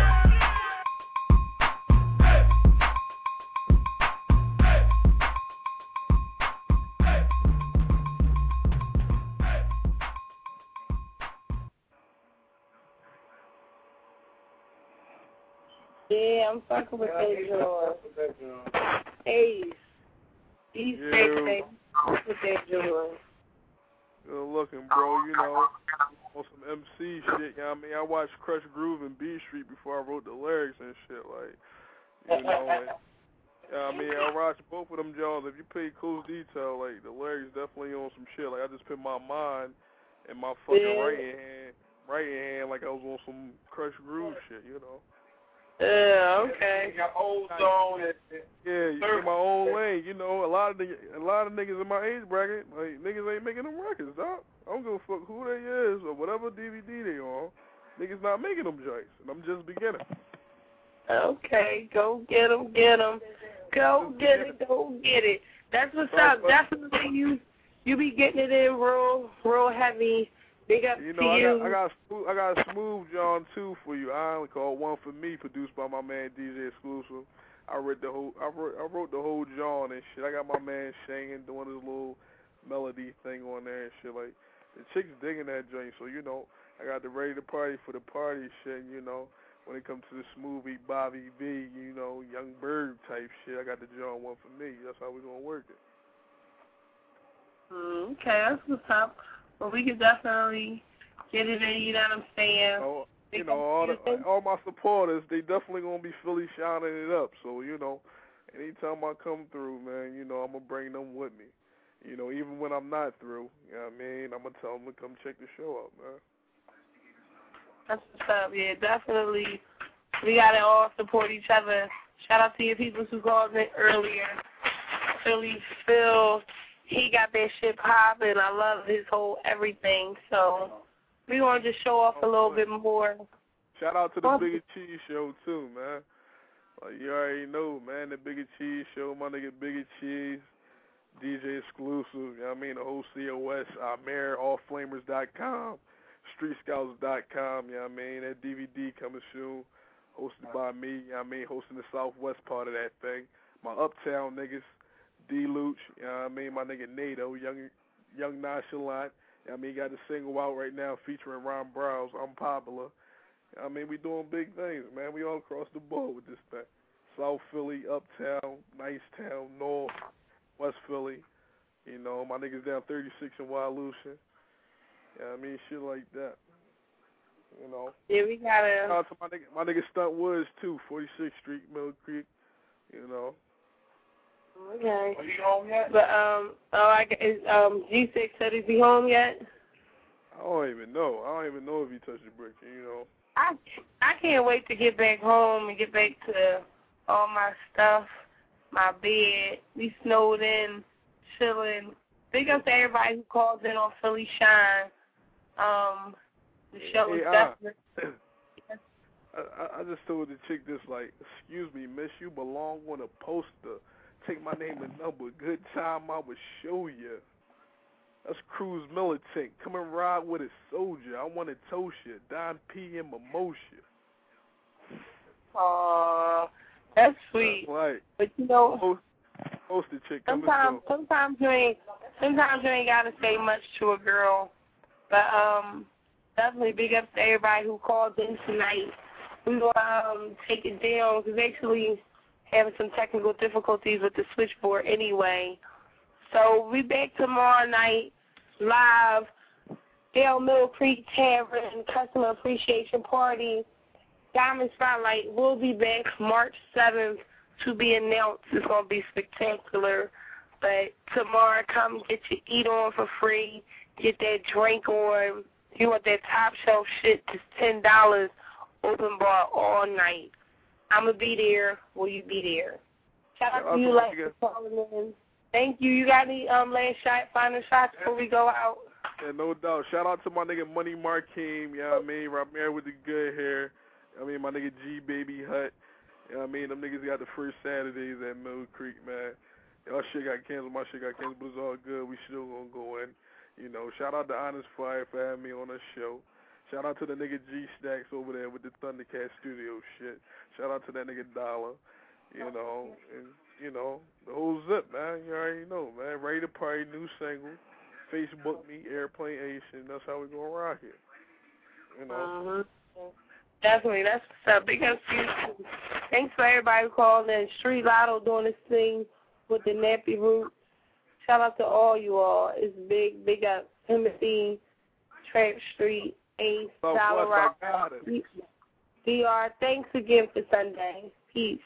Yeah, I'm fucking with that joint. Ace. He's sexy. With that joint. Good looking, bro. You know, on some MC shit. You know what I mean? I watched Crush Groove and B Street before I wrote the lyrics and shit. Like, you know, and, I mean, I watched both of them Jones. If you pay close detail, like, the lyrics definitely on some shit. Like, I just put my mind in my fucking right hand like I was on some Crush Groove shit, you know. Yeah, okay. Your old zone. Yeah, in my own lane. You know, a lot of niggas in my age bracket, like, niggas ain't making them records, dog. I don't give a fuck who they is or whatever DVD they on. Niggas not making them joints, and I'm just beginning. Okay, go get them. Go get it. That's what's up. Definitely you be getting it in real heavy. Big up to you. I got a Smooth John 2 for you. I only called One for Me, produced by my man DJ Exclusive. I wrote the whole John and shit. I got my man Shane doing his little melody thing on there and shit. Like, the chicks digging that joint, so you know, I got the Ready to Party for the party shit. You know, when it comes to the Smoothie, Bobby V, you know, Young Bird type shit, I got the John One for Me. That's how we gonna work it. Okay, that's what's up. Well, we can definitely get it in, you know what I'm saying? Oh, you know, all my supporters, they definitely going to be Philly shining it up. So, you know, anytime I come through, man, you know, I'm going to bring them with me. You know, even when I'm not through, you know what I mean? I'm going to tell them to come check the show out, man. That's what's up. Yeah, definitely. We got to all support each other. Shout out to your people who called in earlier. Philly Phil, he got that shit popping. I love his whole everything. So we want to just show off a little bit more. Shout out to the Bigger Cheese Show, too, man. Like, you already know, man, the Bigger Cheese Show, my nigga Bigger Cheese, DJ Exclusive, you know what I mean, the whole COS, Mayor, allflamers.com, streetscouts.com, you know what I mean, that DVD coming soon, hosted by me, you know what I mean, hosting the southwest part of that thing. My Uptown niggas, D-Luch, you know what I mean, my nigga Nato, Young Nonchalant, you know what I mean, got the single out right now featuring Ron Browse, I'm Popular. I mean, we doing big things, man. We all across the board with this thing. South Philly, Uptown, Nicetown, North, West Philly. You know, my niggas down 36 in Wyalusha. Yeah, I mean, shit like that. You know. Yeah, we gotta. Shout out to my nigga Stunt Woods too, 46th Street, Mill Creek. You know. Okay. Are you home yet? But G6 said, is he home yet? I don't even know. I don't even know if he touched the brick. You know. I can't wait to get back home and get back to all my stuff, my bed. We snowed in, chilling. Big up to everybody who called in on Philly Shine. The show was definitely. I just told the chick this, like, excuse me, miss, you belong on a poster. Take my name and number. Good time, I will show you. That's Cruz Militant. Come and ride with a soldier. I want to toast you. Don P. and Mimosha. Aw, that's sweet. Right. But you know, post the chick. Sometimes you ain't gotta say much to a girl. But definitely big up to everybody who called in tonight. We gonna take it down because actually having some technical difficulties with the switchboard anyway. So we back tomorrow night, live, Dale Mill Creek Tavern, Customer Appreciation Party, Diamond Spotlight. We'll be back March 7th to be announced. It's going to be spectacular. But tomorrow, come get your eat on for free, get that drink on. If you want that top shelf shit, it's $10, open bar all night. I'm going to be there. Will you be there? Shout out to you, like, for calling in. Thank you. You got any final shots before we go out? Yeah, no doubt. Shout out to my nigga Money Markeem, you know what I mean? Ramir with the good hair. I mean, my nigga G Baby Hut. You know what I mean? Them niggas got the first Saturdays at Mill Creek, man. Y'all shit got canceled. My shit got canceled, but it's all good. We still gonna go in. You know, shout out to Honest Fire for having me on the show. Shout out to the nigga G Stacks over there with the Thundercat Studio shit. Shout out to that nigga Dollar. You know, and you know, the whole zip, man. You already know, man. Ready to Party, new single. Facebook me, Airplane Asian. That's how we gonna rock it. You know. Definitely, that's what's up. Big up to you. Thanks for everybody who called in. Street Lotto doing this thing with the Nappy Roots. Shout out to all you all. It's big up. Timothy, Trap Street, Ace, Dollar DR. Thanks again for Sunday. Peace.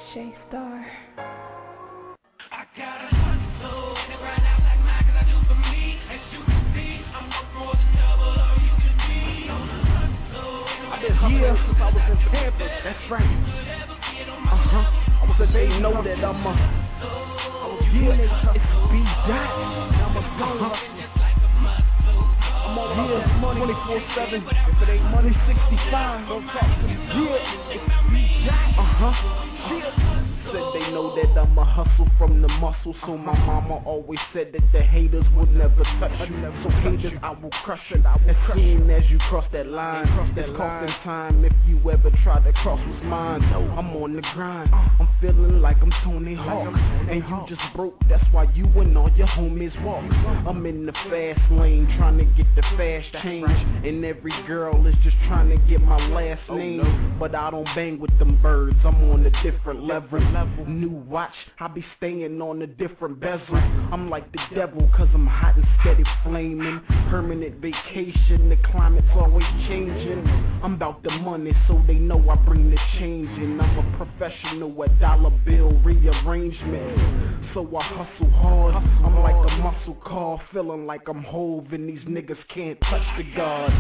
Shay Star. I gotta hustle and grind out like mine, 'cause I do for me. As you can see, I'm worth more than double all you can be. On the hustle, I've been hustling since I was in Panthers. That's right. I was a they know that I'm a. I was it's B-Dot. I'm a zone I'm on money 24/7. If it ain't money, 65. Don't talk to me. It's B-Dot. Said they know that I'm a hustle from the muscle. So my mama always said that the haters would never touch you. So haters, I will crush it. As soon as you cross that line, it's costing time. If you ever try to cross what's mine, I'm on the grind. I'm feeling like I'm Tony Hawk, and you just broke. That's why you and all your homies walk. I'm in the fast lane trying to get the fast change, and every girl is just trying to get my last name. But I don't bang with them birds. I'm on a different level. New watch, I be staying on a different bezel. I'm like the devil, 'cause I'm hot and steady flaming. Permanent vacation, the climate's always changing. I'm about the money, so they know I bring the change in. I'm a professional at dollar bill rearrangement, so I hustle hard. I'm like a muscle car, feeling like I'm Hove, and these niggas can't touch the guard.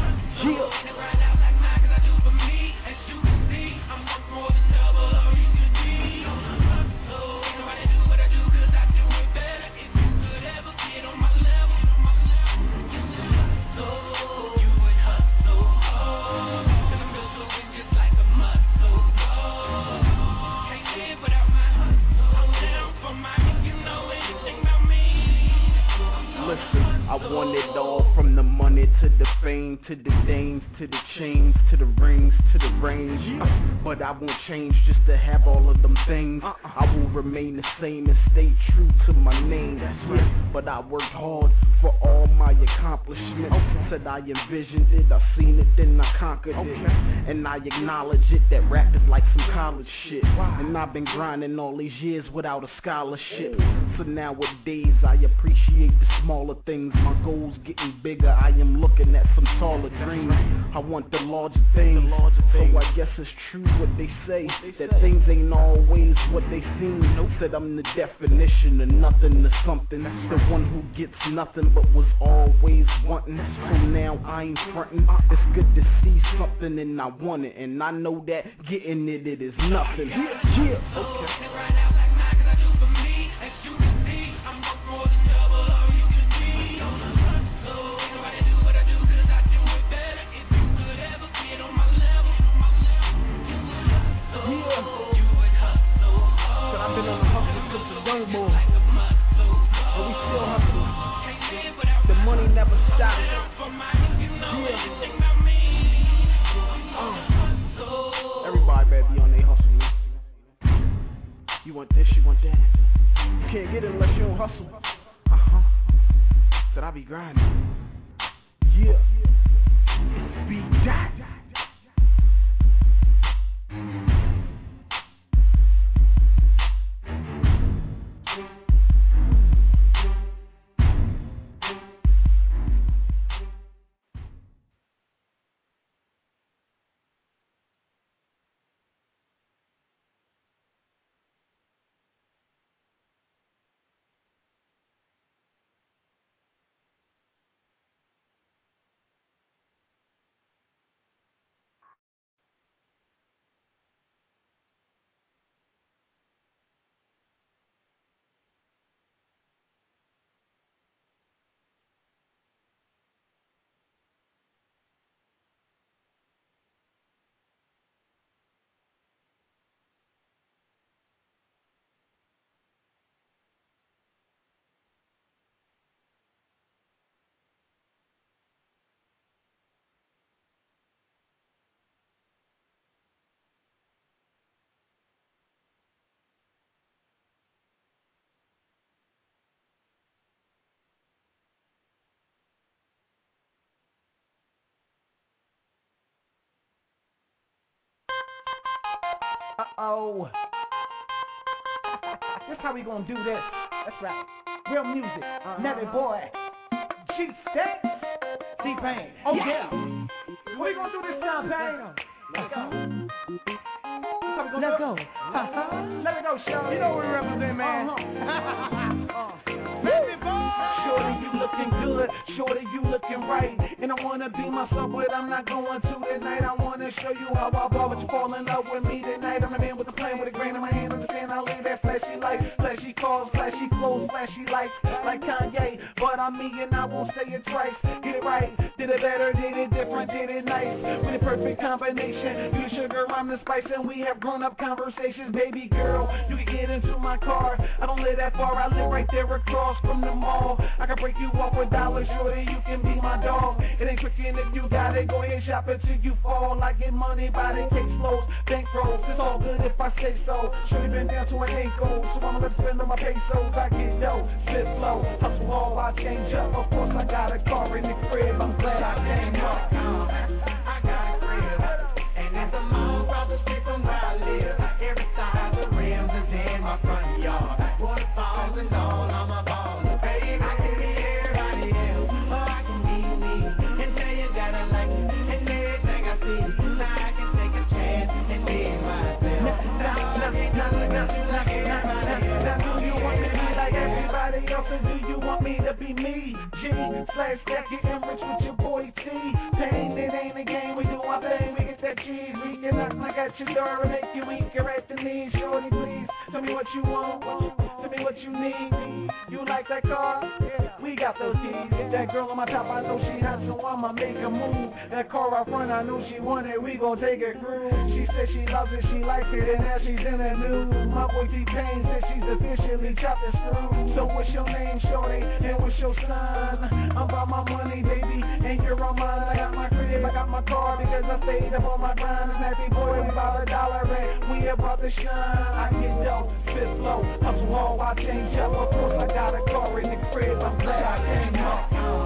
Listen, I want it all, from the money to the fame, to the dames, to the chains, to the rings, to the range. But I won't change just to have all of them things. I will remain the same and stay true to my name. But I worked hard for all my accomplishments. Said I envisioned it, I seen it, then I conquered it. And I acknowledge it, that rap is like some college shit. And I've been grinding all these years without a scholarship. So nowadays I appreciate the smaller things. My goals getting bigger, I am looking at some taller dreams. I want the larger things. So I guess it's true what they say, that things ain't always what they seem. Said I'm the definition of nothing to something. The one who gets nothing but was always wanting. So now I ain't frontin'. It's good to see something and I want it, and I know that getting it is nothing. I've been on the hustle since a young boy, and we still hustle. The money never stops. Everybody better be on their hustle, man. You want this, you want that. You can't get it unless you don't hustle. Said I be grinding. Yeah. It's B-Dot. Uh-oh. This how we gonna do this. That's right. Real music. Nelly Boy. G-Step. T-Pain. Oh, yeah. We gonna do this campaign. Let's go. Let's go. Let it go, Shorty. You know what we represent, man. Shorty, you looking good. Shorty, you looking right. And I wanna be myself, but I'm not going to tonight. I wanna show you how I ball, but you fall in love with me tonight. I'm a man with a plan, with a grain in my hand. Understand I live that flashy life, flashy cars, flashy clothes, flashy lights, like Kanye. But I'm me and I won't say it twice. Get it right, did it better, did it different, did it nice. With a perfect combination, you the sugar, I'm the spice, and we have grown-up conversations. Baby girl, you can get into my car. I don't live that far, I live right there across from the mall. I can break you off with dollars, shorty, you can be my dog. It ain't tricking if you got it, go ahead shop it till you fall. I get money by the case flows, bankrolls, it's all good if I say so. Shorty been down to an ankle, so I'ma let spend on my pesos. I get dough, spit flow, hustle hard, I change up. Of course I got a car in the crib, I'm glad I came up. I got a crib, and it's a mall across the street from where I live. Every side the rims is in my front yard. Waterfalls and all, I'm a baller. Baby, I can be everybody else, or I can be me, and tell you that I like you, and everything I see. Now I can take a chance and be myself. Now do you want me to be like everybody else, or do you want me to be me? G/Stack getting rich with your boy T. Pain, it ain't a game, we do our thing, we get that cheese. We can knock at your door and make you weaker at the knees. Shorty, please, tell me what you want, tell me what you need. You like that car? Yeah, we got those keys. That girl on my top, I know she hot, so I'ma make a move. That car out front, I know she want it, we gon' take it cruise. She said she loves it, she likes it, and now she's in the news. My boy T-Pain said she's officially chopped and screwed. So what's your name, shorty, and what's your son? I'm about my money, baby, and you're on mine. I got my crib, I got my car, because I stayed up on my grind. Snappy boy, we about $1 and we about to shine. I get dope, spit flow, hustle hard, I change up. Of course I got a car in the crib, I'm glad I came up.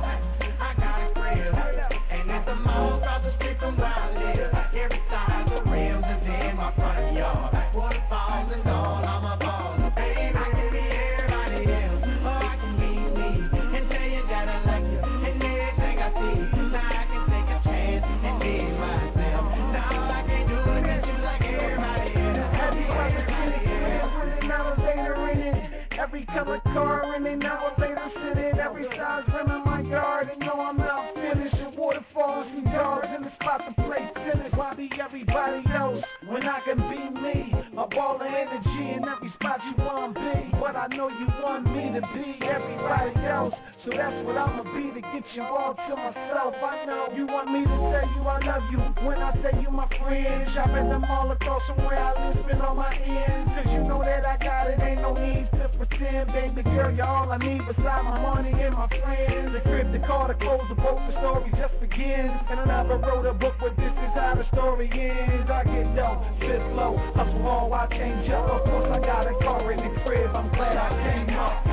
I got a crib, and it's a mall across the street from where I live. Every side the rims is in my front yard. Waterfalls and all, I'm a baller. Baby, I can be everybody else, or I can be me, and tell you that I like you, and everything I see. Now I can take a chance and be myself. Now I can't do it 'cause you like everybody else. Everybody in the crib with an elevator in it. Every color car in an elevator sitting. Every size rim in my yard, and know I'm out finished. And waterfalls and yards in the spot to play tennis. Why be everybody else when I can be me? A ball of energy in every spot you want be. But I know you want me to be everybody else, so that's what I'ma be to get you all to myself. I know you want me to tell you I love you when I say you my friend. Shop at the mall across from where I live, spend on my ends. 'Cause you know that I got it, ain't no need to pretend. Baby girl, you're all I need beside my money and my friends. The crib, the car, the clothes, the boat, the story just begins. And I never wrote a book, but this is how the story ends. I get dope, spit flow, hustle hard, I change up. Of course I got a car in the crib, I'm glad I came up.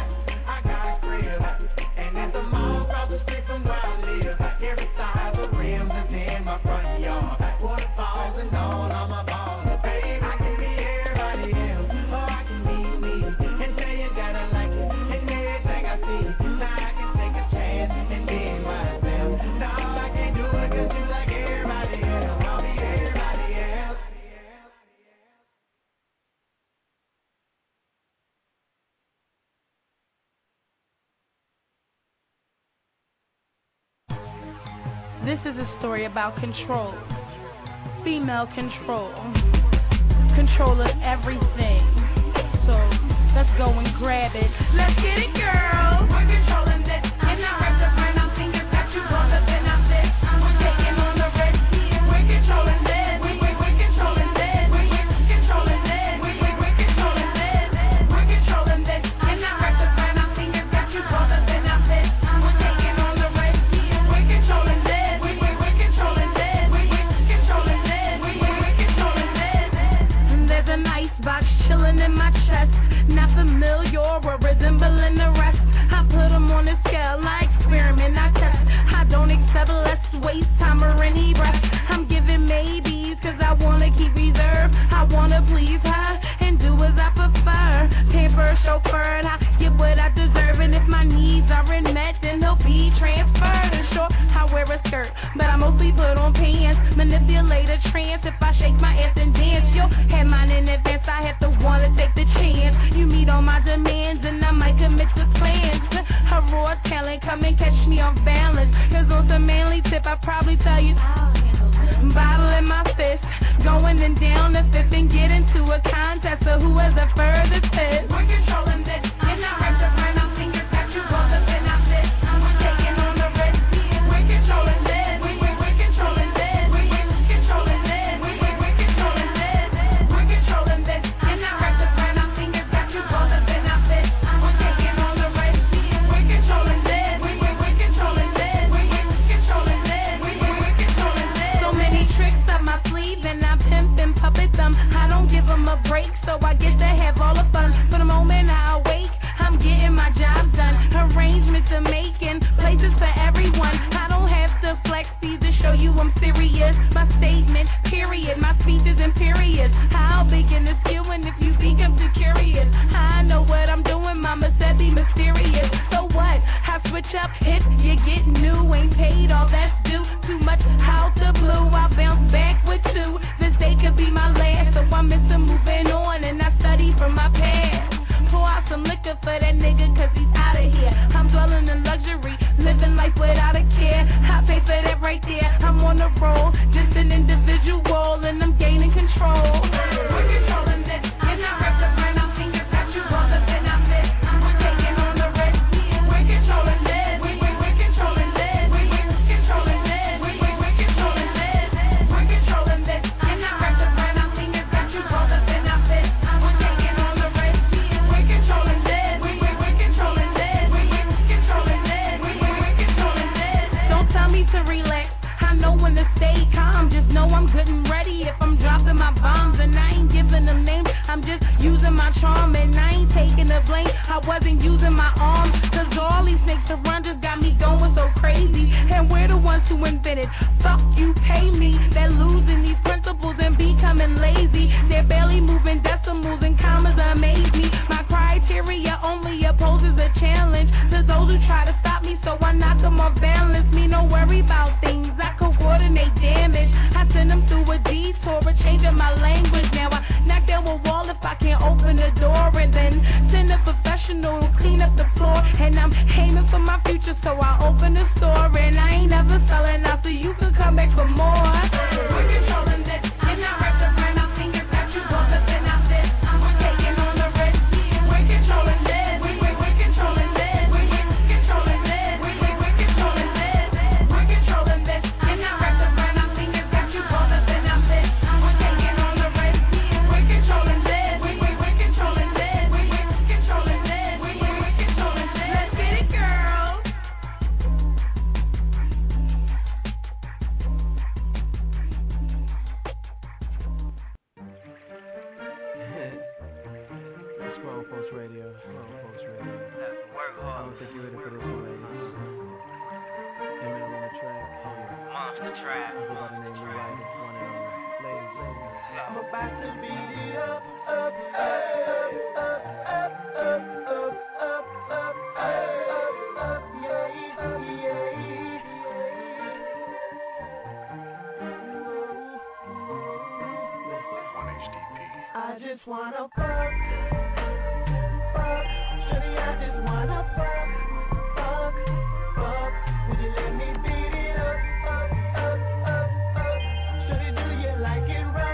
I got a crib, and it's a mall across the street from where I live. Every side the rims is in my front yard. Waterfalls and all, I'm a baller. Baby, I can be everybody else, or I can be me, and tell you that I like you, and everything I see. Now I can take a chance and be myself. Now I can't do it 'cause you like everybody else. I'll be everybody else. This is a story about control. Female control. Control of everything. So let's go and grab it. Let's get it, girl. We're controlling this. And I rap the brand, I'm thinking that you want to spin out this. We're taking on the rest. We're controlling this. We're controlling this. We're controlling this. We're controlling this. We're controlling this. And I rap the brand, I'm thinking that you want to spin out this. We're taking on the rest. We're controlling this. We're controlling this. We're controlling this. We're controlling this. There's an icebox chilling in my chest. Not familiar or resembling the rest. I put them on a scale, I experiment, I test. I don't accept less waste time or any rest. I'm giving maybes cause I wanna keep reserve. I wanna please her and do as I prefer. Pamper, chauffeur, I get what I deserve. And if my needs aren't met, then they'll be transferred. And sure, I wear a skirt, but I mostly put on pants. Manipulate a trance if I shake my ass and dance. Yo, had mine in advance, I had to wanna take the chance. You meet all my demands and I might commit to plans. A raw talent, come and catch me off balance. Cause on some manly tip, I probably tell you, bottle in my fist, going and down the fifth and get into a contest of who has the furthest fist. We're controlling this, and I have to find out fingers that you both have been out this. We're taking on the risk, we're controlling this, we're controlling this, we're controlling this, we're controlling this, we're controlling this, and I have to find out fingers that you both have been out this. We're taking on the risk, we're controlling this, we're controlling this, we're controlling this, we're controlling this. So many tricks up my sleeve and I pimp and puppet them. I don't give them a break, so I get to have all the fun. For the moment I awake, I'm getting my job done. Arrangements are making places for everyone. I don't have to flex these to show you I'm serious. My statement, period. My speech is imperious. I'll begin to skew, and if you become too curious, I know what I'm doing. Mama said be mysterious. So what? I switch up if you get new. Ain't paid all that's due. Too much out the blue. I'll bounce back with two. This day could be my last, so I'm into moving on, and I study from my past. Pour out some liquor for that nigga, cause he's out of here. I'm dwelling in luxury, living life without a care. I pay for that right there. I'm on the roll, just an individual, and I'm gaining control. We're controlling this, and I rep the brand. I'm fingers that you both have been out this. We're taking on the risk. We're controlling this. We're controlling this. We're controlling this. We're controlling this. We're controlling this, and I rep the brand. I'm fingers that you both have been out this. We're taking on the risk. We're controlling this. We're controlling this. We're controlling this. We're controlling this. Don't tell me to relax. I know when to stay calm. Just know I'm good and ready if I'm dropping my bombs. And I ain't giving them names, I'm just using my charm. And I ain't taking the blame, I wasn't using my arms. Cause all these snakes to run just got me going so crazy. And we're the ones who invented, fuck you, pay me. They're losing these principles and becoming lazy. They're barely moving decimals and commas amaze me. My criteria only opposes a challenge to those who try to stop me, so I knock them off balance. Me no worry about things, I coordinate damage. I send them through a detour, changing my language. Now I knock down a wall if I can't open the door, and then send a professional to clean up the floor. And I'm aiming for my future, so I open the store, and I ain't never selling out, so you can come back for more. We're controlling this, and I rep the brand. I'm fingers that you both have been out this. We're taking on the risk. We're controlling this. We're controlling this. We're controlling this. We're controlling this. We're controlling this, and I rep the brand. I'm fingers that you both have been out this. We're taking on the risk. We're controlling this. We're controlling this. We're controlling this. We're controlling this. Let's get it, girls. It's Grown Folks Radio. Grown Folks Radio. I don't think you're ready for this one, ladies. Emil on the track. Monster Trap. I go by the name Lou Ryder. One and only. Ladies. I'm about to beat it up, up, up, up, up, up, up, up, up, up, yeah, yeah. I just wanna fuck, shawty, I just wanna fuck, would you let me beat it up, shawty, do you like it rough,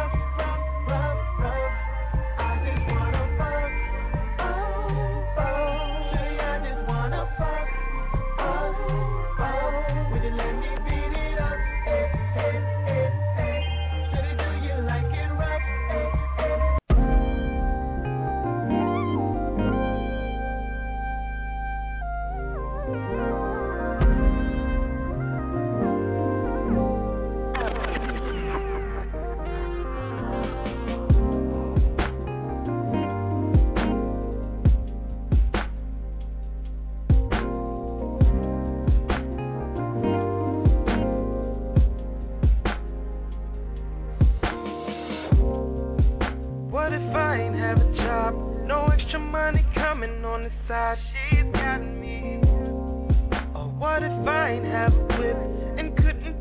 I just wanna fuck, shawty, I just wanna fuck, would you let me beat it up, shawty, do you like it rough, What if I ain't have a job? No extra money coming on the side. She's got me. Or what if I ain't have a whip and couldn't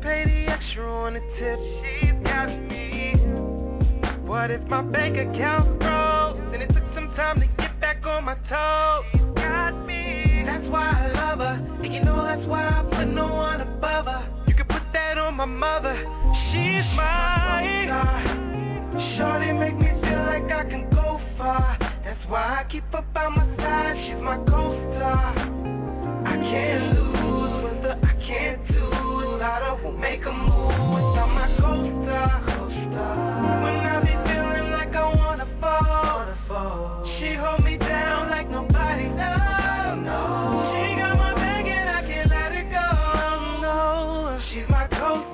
on the tip. She's got me. What if my bank account froze and it took some time to get back on my toes? She's got me. That's why I love her, and you know that's why I put no one above her. You can put that on my mother. She's mine. Shorty make me feel like I can go far. That's why I keep her by my side. She's my co-star. I can't lose with her. I can't do without her. Won't make a move without my co-star. When I be feeling like I wanna fall, she hold me down like nobody knows. She got my back and I can't let it go. No, she's my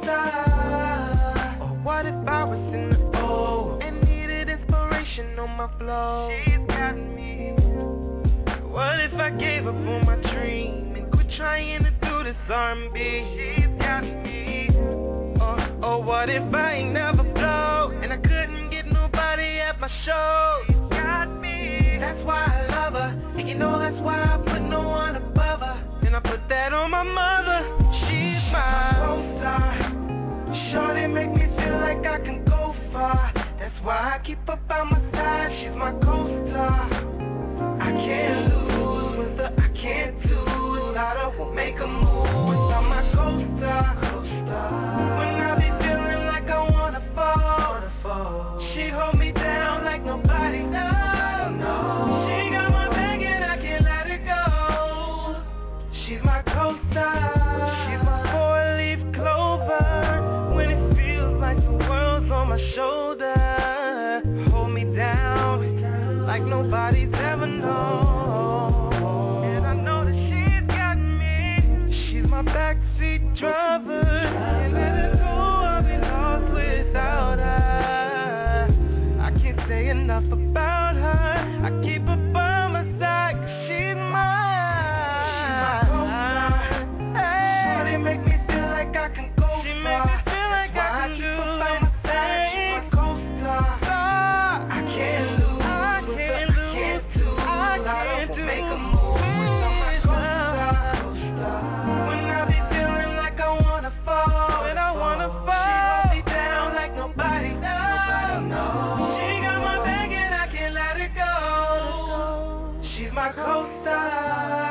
co-star. Or what if I was in the O and needed inspiration on my flow? She's got me. What if I gave up on my dream and quit trying to do this R&B? She's got me. Or what if I ain't never flow and I couldn't get nobody at my show? She's got me. That's why I love her, and you know that's why I put no one above her. And I put that on my mother. She's my co-star. Shorty make me feel like I can go far. That's why I keep her by my side. She's my co-star. I can't lose with her. I can't do without her. Won't make a move without my co-star. When I be feeling like I wanna fall, she hold me down like nobody knows. She got my back and I can't let it go. She's my co-star. She's my four-leaf clover. When it feels like the world's on my shoulder, hold me down like nobody's ever known. And I know that she's got me. She's my backseat driver. Can't let her go, I'll be lost without her. I can't say enough about her. I keep her by my side 'cause she's mine. Hey. Shorty make me feel like I can go far. She make me feel like I can do anything. She's my co-star. I can't lose. I can't do make a move without my co-star. When I be feeling like I wanna fall, she hold me down like nobody knows. She got my back and I can't let it go. She's my co-star.